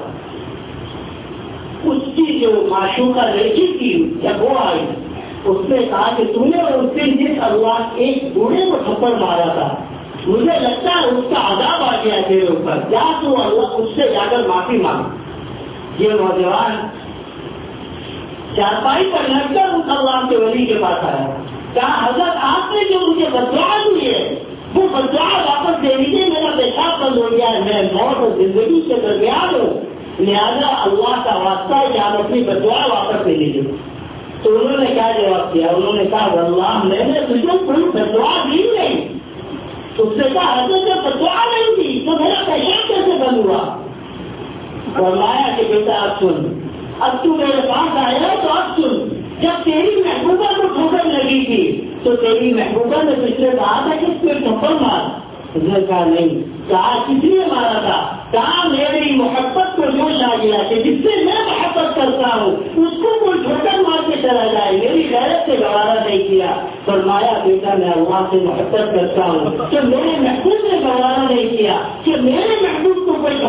اس کی جو معشوقہ لڑکی تھی جب وہ آئی اس نے کہا کہ تم نے اس دن جس اللہ ایک بوڑھے کو تھپڑ مارا تھا، مجھے لگتا ہے اس کا عذاب آ گیا تیرے اوپر، کیا تو اللہ اس سے جا کر معافی مانگ۔ یہ نوجوان چارپائی پر لگ کر اس اللہ کے ولی کے پاس آیا، کہا حضرت آپ نے جو مجھے بدعا دی ہے وہ بدعا واپس دے دیجیے، میرا پیشاب بند ہو گیا ہے، میں موت اور زندگی کے درمیان ہوں، لہٰذا اللہ کا واسطہ ہے کہ آپ اپنی بدعا واپس دے لیجیے۔ تو انہوں نے کیا جواب دیا؟ انہوں نے کہا واللہ میں نے تجھے کوئی بدعا دی نہیں۔ اس سے کہا حضرت جب بدعا نہیں دی تو میرا پیشاب کیسے بند ہوا؟ فرمایا کہ بیٹا اب سن، اب تو میرے پاس آیا تو اب سن، جب تیری محبوبہ کو ٹھوکر لگی تھی تو تیری محبوبہ نے تجھ سے کہا تھا کہ اس پہ تھپڑ مار، اس نے کہا نہیں، کہا کس لیے مارا تھا؟ کہا میری محبت کو جوش آ گیا کہ جس سے میں محبت کرتا ہوں اس کو کوئی ٹھوکر مار کے چلا جائے، میری غیرت سے گوارا نہیں کیا۔ فرمایا بیٹا میں اللہ سے محبت کرتا ہوں کہ میرے محبوب نے گوارا نہیں کیا کہ میرے محبوب کو کوئی تھپڑ مار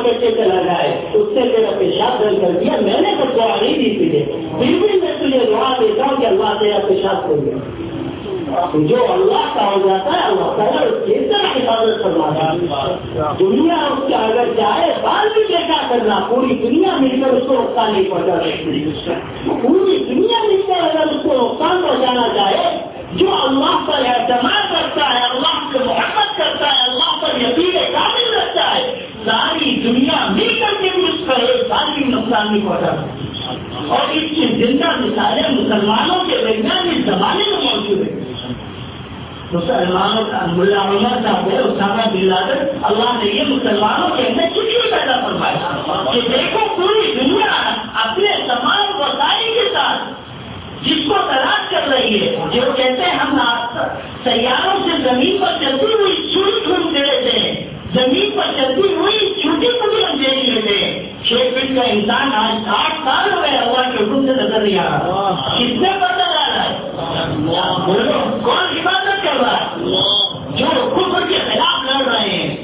کے چلا جائے اس نے میرا پیشاب بند کر دیا، میں نے تو دعا نہیں دی تجھے، پھر بھی میں تجھے دعا دیتا ہوں کہ اللہ تیرا پیشاب کر دیا۔ جو اللہ کا ہو جاتا ہے اللہ تعالیٰ اس کی طرح حفاظت فرماتا ہے۔ دنیا اس کا اگر چاہے بال بھی بیٹا کرنا، پوری دنیا مل کر اس کو نقصان نہیں پہنچا سکتی۔ پوری دنیا مل کر اگر اس کو نقصان پہنچانا چاہے، جو اللہ پر اعتماد کرتا ہے، اللہ سے محبت کرتا ہے، اللہ پر یقین کامل رکھتا ہے، ساری دنیا مل کر کے بھی اس پر ایک بال بھی نقصان نہیں پہنچا سکتی۔ اور اس کی زندہ مثالیں مسلمانوں کے درمیان اس زمانے میں موجود ہے۔ مسلمانوں کا ملا عمر صاحب ہے، اسامہ بن لادن، اللہ نے یہ مسلمانوں کے اندر فکر پیدا فرمایا کہ دیکھو پوری دنیا اپنے تمام وسائل کے ساتھ جس کو تلاش کر رہی ہے، جو کہتے ہیں ہم سیاروں سے زمین پر چلتی ہوئی سوئی ڈھونڈ لیتے ہیں، زمین پر چلتی ہوئی چھوٹی چھوٹی ہم دیکھ لیتے ہیں۔ 6 فٹ کا انسان آج 8 سال ہوئے اللہ کے حکم سے نظر نہیں آ رہا، کس نے پتہ آ رہا ہے؟ بولو کون حفاظت کر رہا ہے؟ جو کفر کے خلاف لڑ رہے ہیں،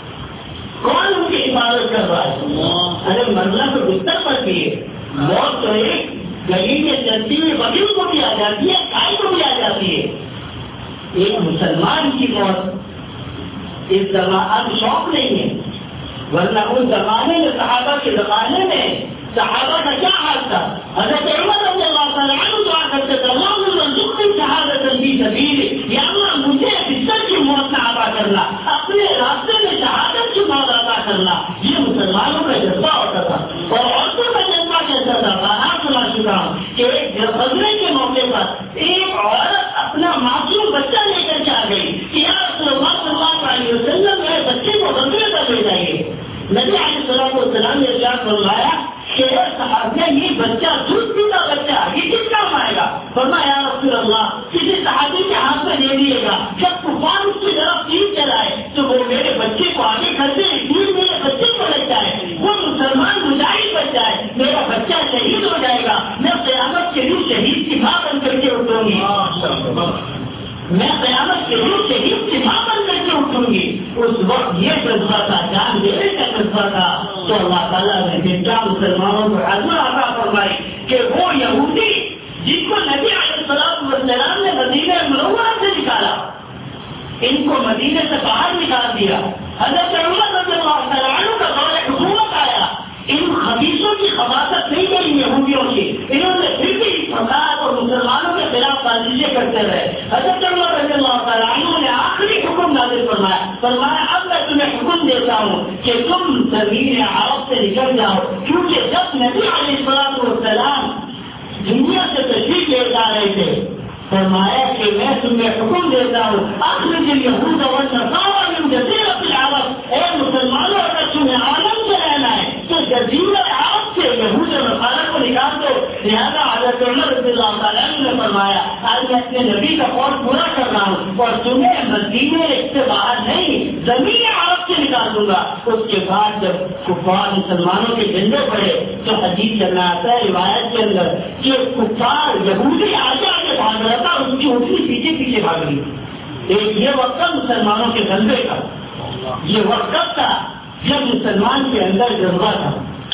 کون ان کی حفاظت کر رہا ہے؟ ارے مرنا تو بستر پر بھی ہے، موت تو ایک گلی میں چلتی ہوئی بکری کو بھی آ جاتی ہے، گائے کو بھی آ جاتی ہے۔ ایک مسلمان کی موت اس زمانے اب شوق نہیں ہے، ورنہ ان زمانے میں صحابہ کے زمانے میں صحابہ کا کیا حال تھا؟ حضرت عمر رضی اللہ تعالیٰ عنہ دعا کرتے تھے اللہم ارزقنی شہادۃ فی سبیلک، یا اللہ مجھے بستر کی موت نہ عطا کرنا، اپنے راستے میں شہادت کی موت عطا کرنا۔ یہ مسلمانوں کا جذبہ ہوتا تھا۔ اور عورتوں کا جذبہ کیسا تھا؟ میں سنا چکا ہوں کہ ایک غزوے کے موقع پر ایک عورت اپنا معصوم بچہ لے کر کے آ گئی کہ یا رسول اللہ صلی اللہ علیہ وسلم میرے بچے کو غزوے پر لے جائیے۔ نبی علیہ السلام نے ارشاد فرمایا کہ صحابہ یہ بچہ دودھ پیتا بچہ یہ کس کام آئے گا؟ فرمایا یا رسول اللہ کسی صحابی کے ہاتھ میں دے دیے گا، جب طوفان اس کی طرف تیر چلائے تو وہ میرے بچے کو آگے کرتے تیر میرے بچے کو لگ جائے، وہ مسلمان مجاہد بچ جائے، میرا بچہ شہید ہو جائے گا، میں قیامت کے لیے شہید کی ماں بن کر کے اٹھوں گی، میں قیامت کے لیے شہید کی ماں بن کر کے اٹھوں گی۔ اس وقت یہ جذبہ تھا، جان دینے کا جذبہ تھا، تو اللہ تعالیٰ نے جتنا مسلمانوں کو عزم عطا فرمائی کہ وہ یہودی جن کو نبی علیہ السلام نے مدینہ منورہ سے نکالا، ان کو مدینے سے باہر نکال دیا۔ حضرت عمر رضی اللہ تعالیٰ عنہ کا دور حکومت آیا، ان خبیثوں کی خباثت نہیں گئی یہودیوں کی، انہوں نے پھر بھی فساد اور مسلمانوں کے خلاف سازشیں کرتے رہے۔ حضرت عمر رضی اللہ تعالیٰ عنہ نے آخری حکم نازل فرمایا اب میں تمہیں حکم دیتا ہوں کہ تم زمین عرب سے نکل جاؤ، کیونکہ جب نبی علیہ السلام دنیا سے تشریف لے جا رہے تھے فرمایا کہ میں تمہیں حکم دیتا ہوں اخرج اليهود والنصارى من جزيرة العرب، اے مسلمانوں اگر تمہیں عالم سے رہنا ہے تو جزیرہ عرب سے یہود اور نصارہ کو نکال دو۔ لہذا حضرت عمر رضی اللہ تعالیٰ عنہ نے فرمایا آج میں اپنے نبی کا قول پورا کر رہا ہوں اور تمہیں مدینے سے باہر نہیں زمین عرب سے نکال دوں گا۔ اس کے بعد جب کفار مسلمانوں کے جھنڈے پڑے تو حدیث چلنا آتا ہے روایت کے اندر کہ کفار یہودی آگے آگے بھاگ رہا تھا، ان کی اٹھنی پیچھے پیچھے بھاگ رہی۔ ایک یہ وقت تھا مسلمانوں کے غلبے کا، یہ وقت کب تھا جب مسلمان کے اندر جذبہ تھا،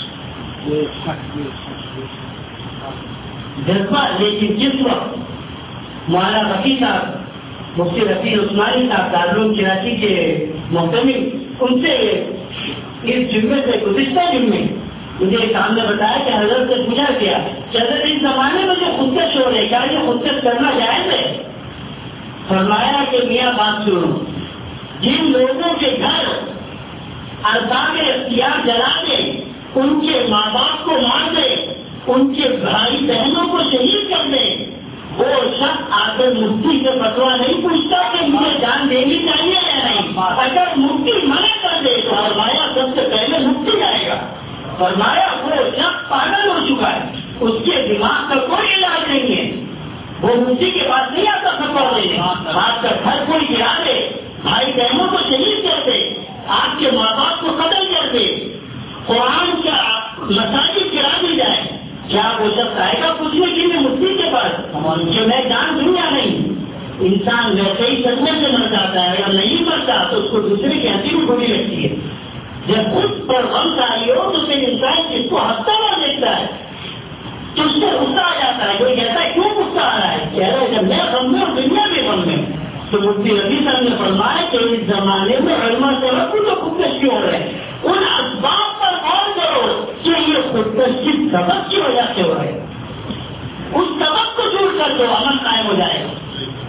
جذبہ۔ لیکن جس وقت مولانا رفیع صاحب مفتی رفیع عثمانی صاحب دارالعلوم کراچی کے محتمل ان سے اس جمعے سے گزشتہ جمعے مجھے ایک صاحب نے بتایا کہ حضرت سے پوچھا کیا کہ حضرت اس زمانے میں جو خودکش ہو رہے کیا یہ خودکش کرنا جائز ہے؟ فرمایا کہ میاں بات سنو، جن لوگوں کے گھر ارباب اختیار جلا دے، ان کے ماں باپ کو مار دے، ان کے بھائی بہنوں کو شہید کر دے، وہ شخص آ کر مفتی سے فتویٰ نہیں پوچھتا کہ مجھے جان دینی چاہیے یا نہیں۔ اگر مفتی منع کر دے تو فرمایا سب سے پہلے مفتی آئے گا۔ فرمایا وہ شخص پاگل ہو چکا ہے، اس کے دماغ کا کوئی علاج نہیں ہے، وہ مفتی کے پاس نہیں آتا فتویٰ دینے، آپ کا گھر کوئی گرا دے، بھائی بہنوں کو شہید کر دے، آپ کے ماں باپ کو قتل کر دے، قرآن کا مساجد گرا دی جائے، کیا وہ شخص آئے گا پوچھنے کے لیے مفتی کے پاس کہ میں جان دوں یا نہیں؟ انسان ویسے ہی سدمے سے مر جاتا ہے، اگر نہیں مرتا تو اس کو دوسرے کی ہنسی بھی بری لگتی ہے۔ جب خود پر غم جاری ہو تو پھر انسان جس کو ہنستا ہوا دیکھتا ہے تو اس سے غصہ آ جاتا ہے. کوئی کہتا ہے کیوں غصہ آ رہا ہے؟ کہہ رہا ہے جب میں غم میں اور دنیا بھی غم میں. تو مفتی رفیع صاحب نے فرمایا کہ اس زمانے میں علماء سبب کو تو خودکشی ہو رہے ہیں. ان اسباب پر غور کرو کہ یہ خودکشی سبب کی وجہ سے ہو رہے ہیں. اس سبب کو دور کر دو امن قائم ہو جائے گا.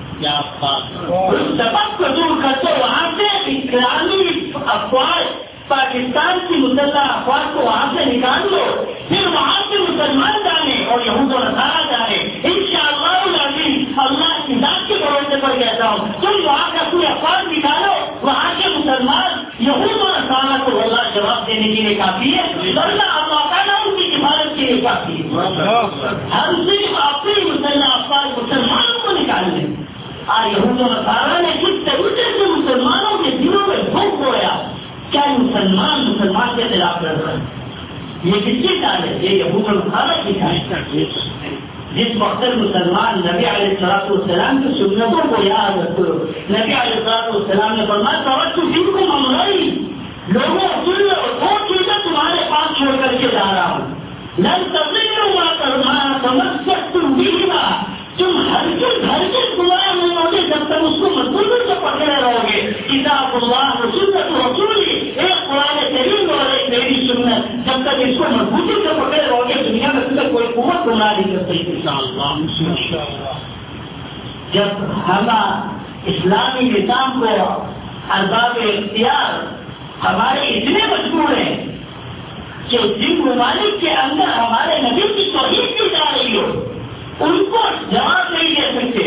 اس سبب کو دور کر دو وہاں سے اسلامی افواج پاکستان کی مسلح افواج کو وہاں سے نکال لو پھر وہاں سے مسلمان جانے اور یہود و نصارہ جانے. انشاءاللہ العزیز اللہ کی ذات کے بھروسے پر کہتا ہوں تم وہاں کا کوئی افواج نکالو وہاں کے مسلمان یہود و نصارہ کو اللہ جواب دینے کے لیے کافی ہے. اللہ تعالیٰ ان کی حفاظت کے لیے کافی ہے. ہم صرف اپنی مسلح افواج مسلمانوں کو نکال لیں. یہود و نصارہ نے کس طریقے سے مسلمانوں کے دلوں میں بھوک ہویا. کیا مسلمان کے خلاف لڑ رہے ہیں؟ یہ کس کی چال ہے؟ یہ یہود و نصارہ کی چال ہے. جس وقت مسلمان نبی علیہ الصلوۃ والسلام کی سنتوں کو یاد رکھو. نبی علیہ الصلوۃ والسلام نے فرمایا توجہ دین کو ممنوعی لوگوں سن لو دو چیزیں تمہارے پاس چھوڑ کر کے جا رہا ہوں. لن تضلوا ما تمسكتم بهما تم ہرگز گمراہ نہیں ہوگے جب تک اس کو مضبوطی سے پکڑے رہو گے. کتاب اللہ و سنت رسولی ایک قرآن کریم اور ایک میری سنت جب تک اس کو مضبوطی سے پکڑے رہو گے دنیا میں تمہیں کوئی قوت گمراہ نہیں کر سکتی. انشاءاللہ جب ہم اسلامی نظام کو ارباب اختیار ہمارے اتنے مجبور ہیں کہ جن ممالک کے اندر ہمارے نبی کی توہین کی جا رہی ہو ان کو جواب نہیں دے سکتے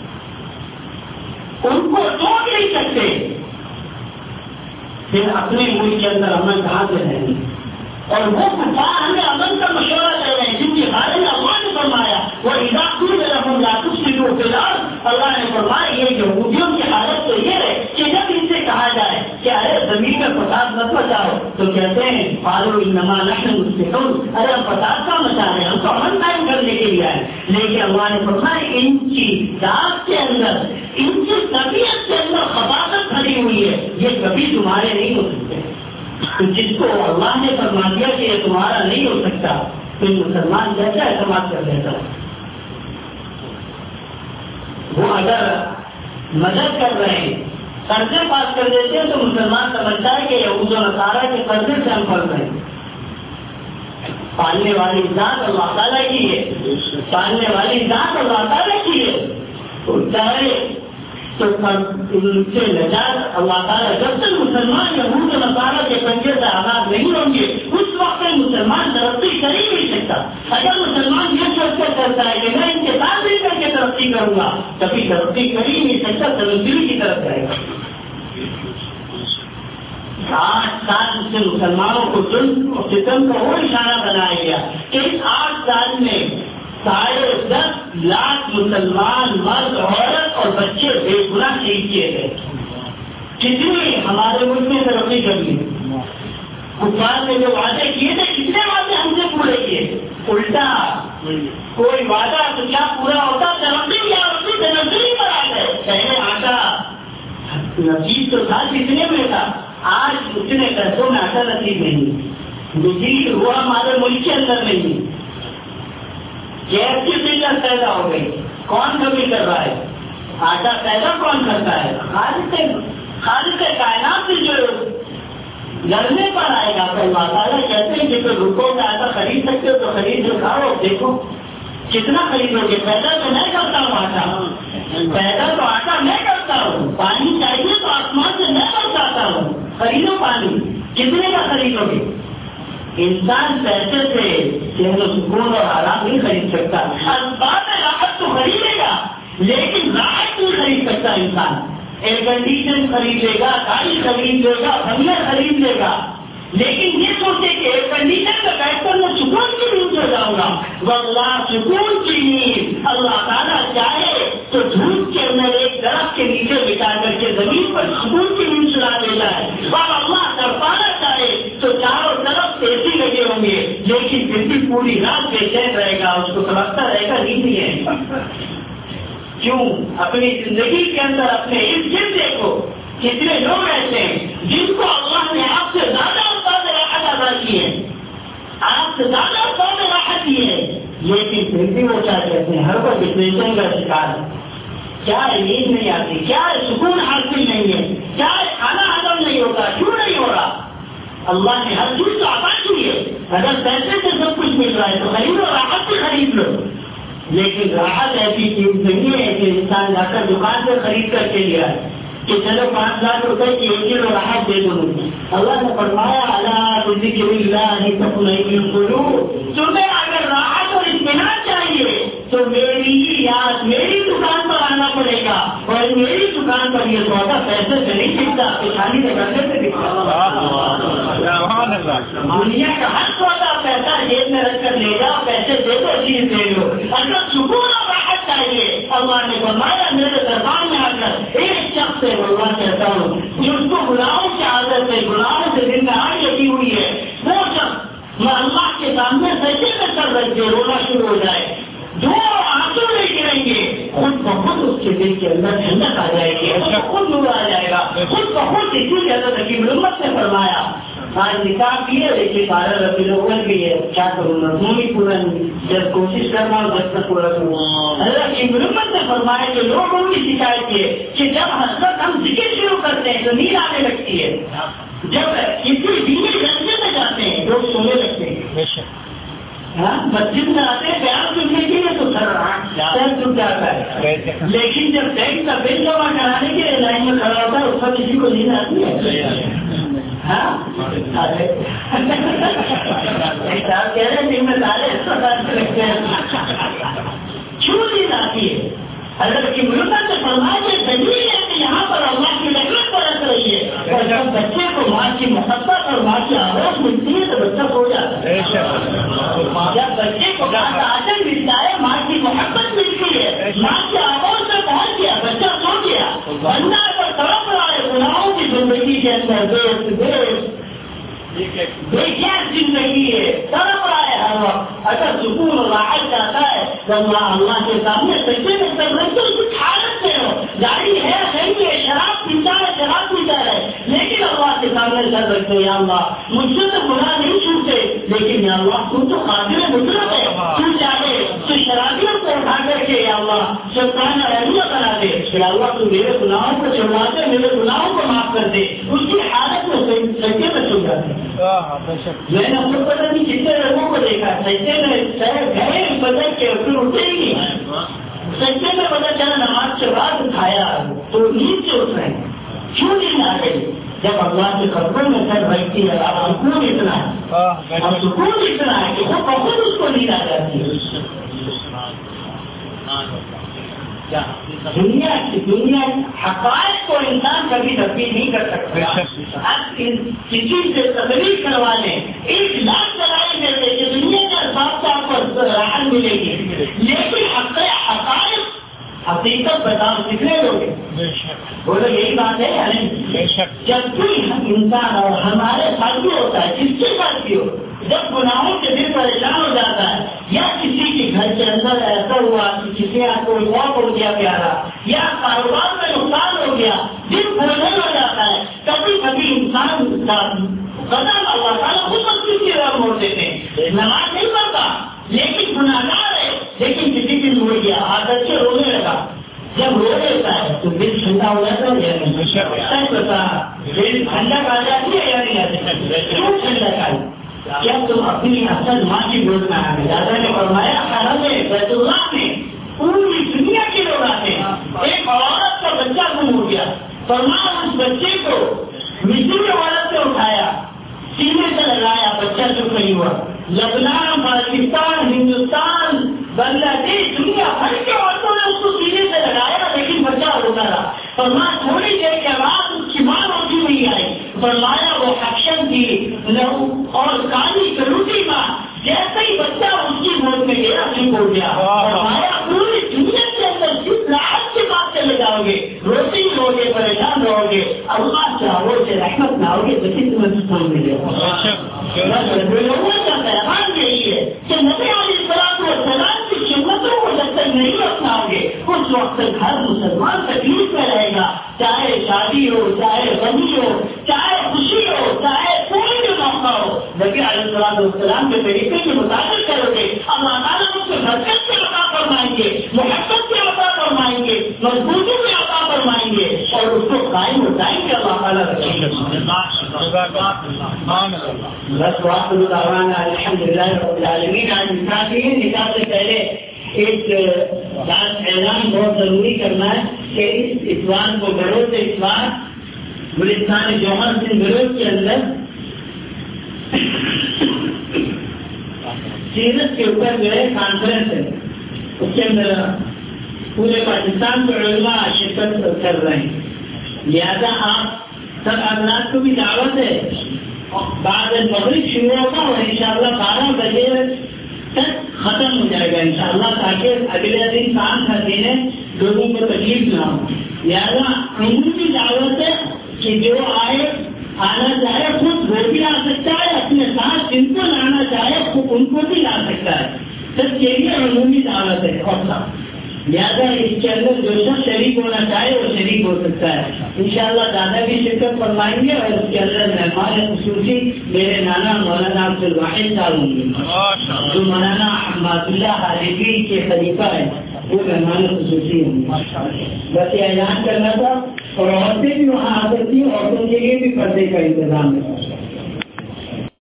ان کو توڑ نہیں سکتے پھر اپنے ملک کے اندر امن کہاں سے رہیں گے. اور وہ کفار ہمیں امن کا مشورہ کر رہے ہیں جن کے بارے میں اللہ نے فرمایا وہ علاقوں میں رحم لاکھ سے جو فلحال اللہ نے فرمایا یہ یہودیوں کی حالت تو یہ ہے کہ جب ان سے کہا جائے کہ ارے زمین میں فساد مت مچاؤ تو کہتے ہیں فالو انما نحن مصلحون ارے ہم فساد کا مچا رہے ہیں ہم تو امن قائم کرنے کے لیے آئے. لیکن اللہ نے فرمایا ان کی ذات کے اندر ان کی طبیعت کے اندر خباثت بھری ہوئی ہے یہ کبھی تمہارے نہیں ہو سکتے. جس کو اللہ نے فرما دیا کہ یہ تمہارا نہیں ہو سکتا پھر مسلمان جیسا اعتماد کر لیتا ہے. وہ اگر مدد کر رہے ہیں قرضے پاس کر دیتے ہیں تو مسلمان سمجھتا ہے کہ یہود و نصارہ کے قرضے سے ہم پڑھ رہے ہیں. پالنے والی ذات اللہ تعالیٰ کی ہے. پالنے والی ذات اللہ تعالیٰ کی ہے. تو چاہے تو ان سے نجات اللہ تعالیٰ جب تک مسلمان یہود و نصارہ کے پنجے سے آزاد نہیں ہوں گے اس وقت مسلمان ترقی کر ہی نہیں سکتا. اگر مسلمان یہ سوچ کر کرتا ہے کہ میں ان کے ساتھ مل کر کے ترقی کروں گا کبھی ترقی کر ہی نہیں سکتا ترقی کی طرف جائے گا. 8 سال سے مسلمانوں کو ظلم اور ستم کا وہ اشارہ بنایا گیا کہ اس 8 سال میں 10.5 لاکھ مسلمان مرد عورت اور بچے بے گناہ شہید کیے گئے. کتنی ہمارے ملک میں ترقی کر لی. کفار نے جو وعدے کیے تھے کتنے وعدے ہم سے پورے کیے. الٹا کوئی وعدہ تو کیا پورا ہوتا ترقی یا اپنی ترقی پر آ گئے. پہلے آٹا نصیب تو تھا کتنے میں تھا آج اتنے پیسوں میں آٹا نصیب نہیں. بجلی ہوا ہمارے ملک کے اندر نہیں. گیس کی قلت پیدا ہو گئی کون کمی کر رہا ہے. آٹا پیدا کون کرتا ہے. خالق کائنات سے جو لڑنے پر آئے گا تو اللہ تعالیٰ کہتے ہیں کہ کوئی رکو کا آٹا خرید سکتے ہو تو خرید جو کھاؤ دیکھو کتنا خریدو گے. پیدا تو میں کرتا ہوں آٹا. پیدا تو آٹا میں کرتا ہوں. پانی چاہیے تو آسمان سے میں برساتا ہوں. خریدو پانی کتنے کا خریدو گے. انسان پیسے سے چہل و سکون اور آرام نہیں خرید سکتا. اسباب راحت تو خریدے گا لیکن راحت نہیں خرید سکتا. انسان ایئر کنڈیشن خرید لے گا گاڑی خرید لے گا بنگلے خرید لے گا لیکن یہ سوچے کہ ایئر کنڈیشن میں بیٹھ کر میں سکون کی نیند ہو جاؤں گا. واللہ سکون کی نیند اللہ تعالیٰ چاہے تو دھوپ کے اندر ایک درخت کے نیچے بٹا کر کے زمین پر سکون کی نیند سلا دیتا ہے. اور اللہ تڑپانا چاہے تو چاروں طرف ایسی لگے ہوں گے لیکن پھر بھی پوری رات بے چین رہے گا. اس کو سمجھتا رہے گا نیند نہیں ہے. کیوں اپنی زندگی کے اندر اپنے اس دل دیکھو کتنے لوگ ایسے ہیں جن کو اللہ نے آپ سے زیادہ کی ہے, آپ سے زیادہ سو میں راحت کی ہے, لیکن پھر بھی وہ کیا کہتے ہیں, ہر وقت ڈپریشن کا شکار ہے. کیا نیند نہیں آتی, کیا سکون حاصل نہیں ہے, کیا کھانا ہضم نہیں ہوتا, کیوں نہیں ہو رہا؟ اللہ نے ہر چیز تو عطا کی ہے. اگر پیسے سے سب کچھ مل رہا ہے تو خرید لو, راحت سے خرید لو. لیکن راحت ایسی چیز نہیں ہے کہ انسان جا کر دکان سے خرید کر کے لیا ہے کہ چلو 5 لاکھ روپے کی 1 کلو راحت دے دوں مجھے. اللہ نے فرمایا اللہ بذکر اللہ تطمئن القلوب, تمہیں اگر راحت اور اطمینان چاہیے تو میری یاد میری دکان پر آنا پڑے گا, اور میری دکان پر یہ سودا پیسے سے نہیں دکھتا, پچھانی سے کرنے سے دکھتا. دنیا کا ہر سودا پیسہ جیب میں رکھ کر لے جاؤ, پیسے دے دو چیز دے دو. اگر سکون اور راحت چاہیے, اللہ نے فرمایا میرے دربار میں آ کر ایک شخص سے اللہ کہتا ہوں جس کو گناہوں کی عادت ہے, گناہوں سے دل میں آگ لگی ہوئی ہے, وہ شخص میں اللہ کے سامنے سجدے میں سر رکھ کے رونا شروع ہو جائے, جو آنسو نہیں گریں گے, خود بخود اس کے دل کے اندر ٹھنڈک آ جائے گی, خود نور آ جائے گا, خود بخود. اسی حضرت حکیم الامت نے فرمایا آج نکاح کیے لیکن 12 ربیع الاول بھی ہے, کیا کروں مضمون ہی پورا نہیں, جب کوشش کرنا ہوں جب تک پورا کروں. حضرت حکیم الامت نے فرمایا کہ لوگوں کی شکایت ہے کہ جب حضرت ہم ذکر شروع کرتے ہیں تو نیند آنے لگتی ہے, جب کسی دینی جلسے میں جاتے ہیں لوگ سونے لگتے ہیں, مسجد میں آتے ہیں بیان سننے کے لیے تو سر دکھ جاتا ہے, لیکن جب بینک کا بل جمع کرانے کے لیے لائن میں کھڑا ہوتا ہے اس پر کسی کو نیند آتی ہے. کہہ رہے دن میں سارے کیوں نیند آتی ہے؟ اگر کی ملکت سے فرمایا کہ دلیل ہے کہ یہاں پر اللہ کی رحمت برس رہی ہے, اور جب بچے کو ماں کی محبت اور ماں کی آواز ملتی ہے تو بچہ سو جاتا ہے. جب بچے کو ماں کا آدر ملتا ہے, ماں کی محبت ملتی ہے, ماں کی آواز سے پہنچ گیا, بچہ سو گیا. بندہ اگر تڑپ رہا ہے گناہوں کی زندگی کے اندر دیکھیے زندگی ہے, تڑپ رہا ہے ہر وقت, اگر سکون اور راحت چاہتا ہے تو اللہ کے سامنے سجدے میں سر رکھ کر کچھ حالت میں ہو, گاڑی ہے صحیح ہے, شراب پیتا ہے شراب پیتا ہے, لیکن اللہ کے سامنے سر رکھتے یا اللہ مجھ سے تو گناہ نہیں چھوٹے, لیکن یا اللہ تم تو قادر مطلب ہے, تو چاہے تو شرابیوں کو اٹھا کر کے یا اللہ شکرانہ رحمت بنا دے, یا اللہ تو میرے گناہوں کو چھوڑا دے, میرے گناہوں کو معاف کر دے. اس کی حالت میں سجدے میں چھوڑ جاتے ہیں. میں نے خود پتہ نہیں کتنے لوگوں کو دیکھا سجدے میں گئے بدل کے پھر اٹھے ہی نہیں, سجدے میں پتہ چلا نماز کے بعد اٹھایا تو نیند سے اٹھ رہے ہیں. کیوں نیند آ گئی؟ جب اللہ کے قدموں میں سر رکھتی ہے اور سکون اتنا ہے, اور سکون اتنا ہے کہ وہ بہت اس کو نیند آ جاتی ہے. دنیا حقائق کو انسان کبھی تبدیل نہیں کر سکتا. آپ کسی سے تبدیل کروا لیں, 1 لاکھ دلائل دے دیں کہ دنیا کے اسباب سے آپ کو راحت ملے گی, لیکن حقائق حقیقت بتاؤ کتنے لوگ ہیں؟ بولو یہی بات ہے یا نہیں؟ جب بھی انسان اور ہمارے ساتھ بھی ہوتا ہے, جس کے ساتھ بھی ہو, جب گناہوں سے دل پریشان ہو جاتا ہے, یا کسی کے گھر کے اندر ایسا ہوا کہ کسی کو موت ہو گیا پیارا, یا کاروبار میں نقصان ہو گیا, دل بھرپور ہو جاتا ہے, کبھی کبھی انسان کا قدم اللہ تعالیٰ خود مسجد کی طرف موڑ دیتے ہیں. نماز نہیں پڑھتا لیکن گناہگار ہے, لیکن کسی دن ہو گیا عادت سے رونے لگا, جب رو لیتا ہے تو دل ٹھنڈا ہو جاتا ہے یا نہیں؟ دل ٹھنڈک آ جاتی ہے یا نہیں آتی؟ کیوں ٹھنڈک آئی؟ کیا تم اپنی اصل ماں کی گود میں آ گئے؟ دادا نے فرمایا حرم میں بیت اللہ میں پوری دنیا کے لوگ آتے ہیں, ایک عورت کا بچہ گم ہو گیا, فرمایا اس بچے کو مصر کے عورت سے اٹھایا, سینے سے لگایا, بچہ چپ نہیں ہوا. لبنان, پاکستان, ہندوستان, بنگلہ دیش, دنیا بھر کے عورتوں نے اس کو سینے سے لگایا, لیکن بچہ روتا رہا. فرمایا تھوڑی دیر کے بعد اس کی ماں روٹی نہیں آئی. فرمایا وہ حقشن کی لہو اور کالی کروٹی ماں, جیسے ہی بچہ اس کی گود میں گیا ٹھیک ہو گیا. فرمایا پوری دنیا کے اندر جس راحت کے بات چلے جاؤ گے, روٹی رہو گے, پریشان رہو گے, اللہ چاہو سے رحمت نہ ہوگی تو کس میں سکون ملے گا. لوگوں کا پیغام یہی ہے کہ نبی علیہ السلام کی سنتوں کو جب تک نہیں اپناؤ گے اس وقت تک ہر مسلمان تکلیف میں رہے گا, چاہے شادی ہو, چاہے غمی ہو, چاہے خوشی ہو, چاہے کوئی بھی موقع ہو. نبی علیہ السلام کے طریقے کے مطابق کرو گے، اللہ تعالیٰ اس کو برکت سے عطا فرمائیں گے، محبت سے عطا فرمائیں گے، مضبوطی سے عطا فرمائیں گے، اور اس کو قائم ہو جائیں گے اللہ تعالیٰ رکھیں گے۔ بس وآخر دعوانا الحمدللہ رب العالمین۔ آج نکاح سے پہلے ایک بات اعلان بہت ضروری کرنا ہے کہ اس اتوار کو بروز اتوار گلستان جوہر سنگھ بروز کے اندر سیرت کے اوپر جو ہے کانفرنس ہے، اس کے اندر پورے پاکستان کے علماء شرکت کر رہے ہیں، لہذا آپ سب حضرات کو بھی دعوت ہے۔ بعد مغرب شروع ہوگا اور انشاءاللہ 12 بجے تک ختم ہو جائے گا انشاءاللہ، تاکہ اگلے دن کام کا دن ہے، لوگوں کو تکلیف نہ ہو۔ لہذا عمومی دعوت ہے کہ جو آئے آنا چاہے خود وہ بھی آ سکتا ہے، اپنے ساتھ جن کو لانا چاہے ان کو بھی لا سکتا ہے، سب کے لیے عمومی دعوت ہے۔ اور لہٰذا اس کے اندر جو سب شریک ہونا چاہے وہ شریک ہو سکتا ہے۔ انشاءاللہ دادا بھی شرکت فرمائیں گے اور اس کے اندر مہمان خصوصی میرے نانا مولانا عبد الواحد صاحب ہوں گے، جو مولانا احمد اللہ حاجی کے خلیفہ ہیں، وہ مہمان خصوصی ہوں گے۔ بس یہ اعلان کرنا تھا، اور عورتیں بھی وہاں آ سکتی ہیں، عورتوں کے لیے بھی پردے کا انتظام ہے۔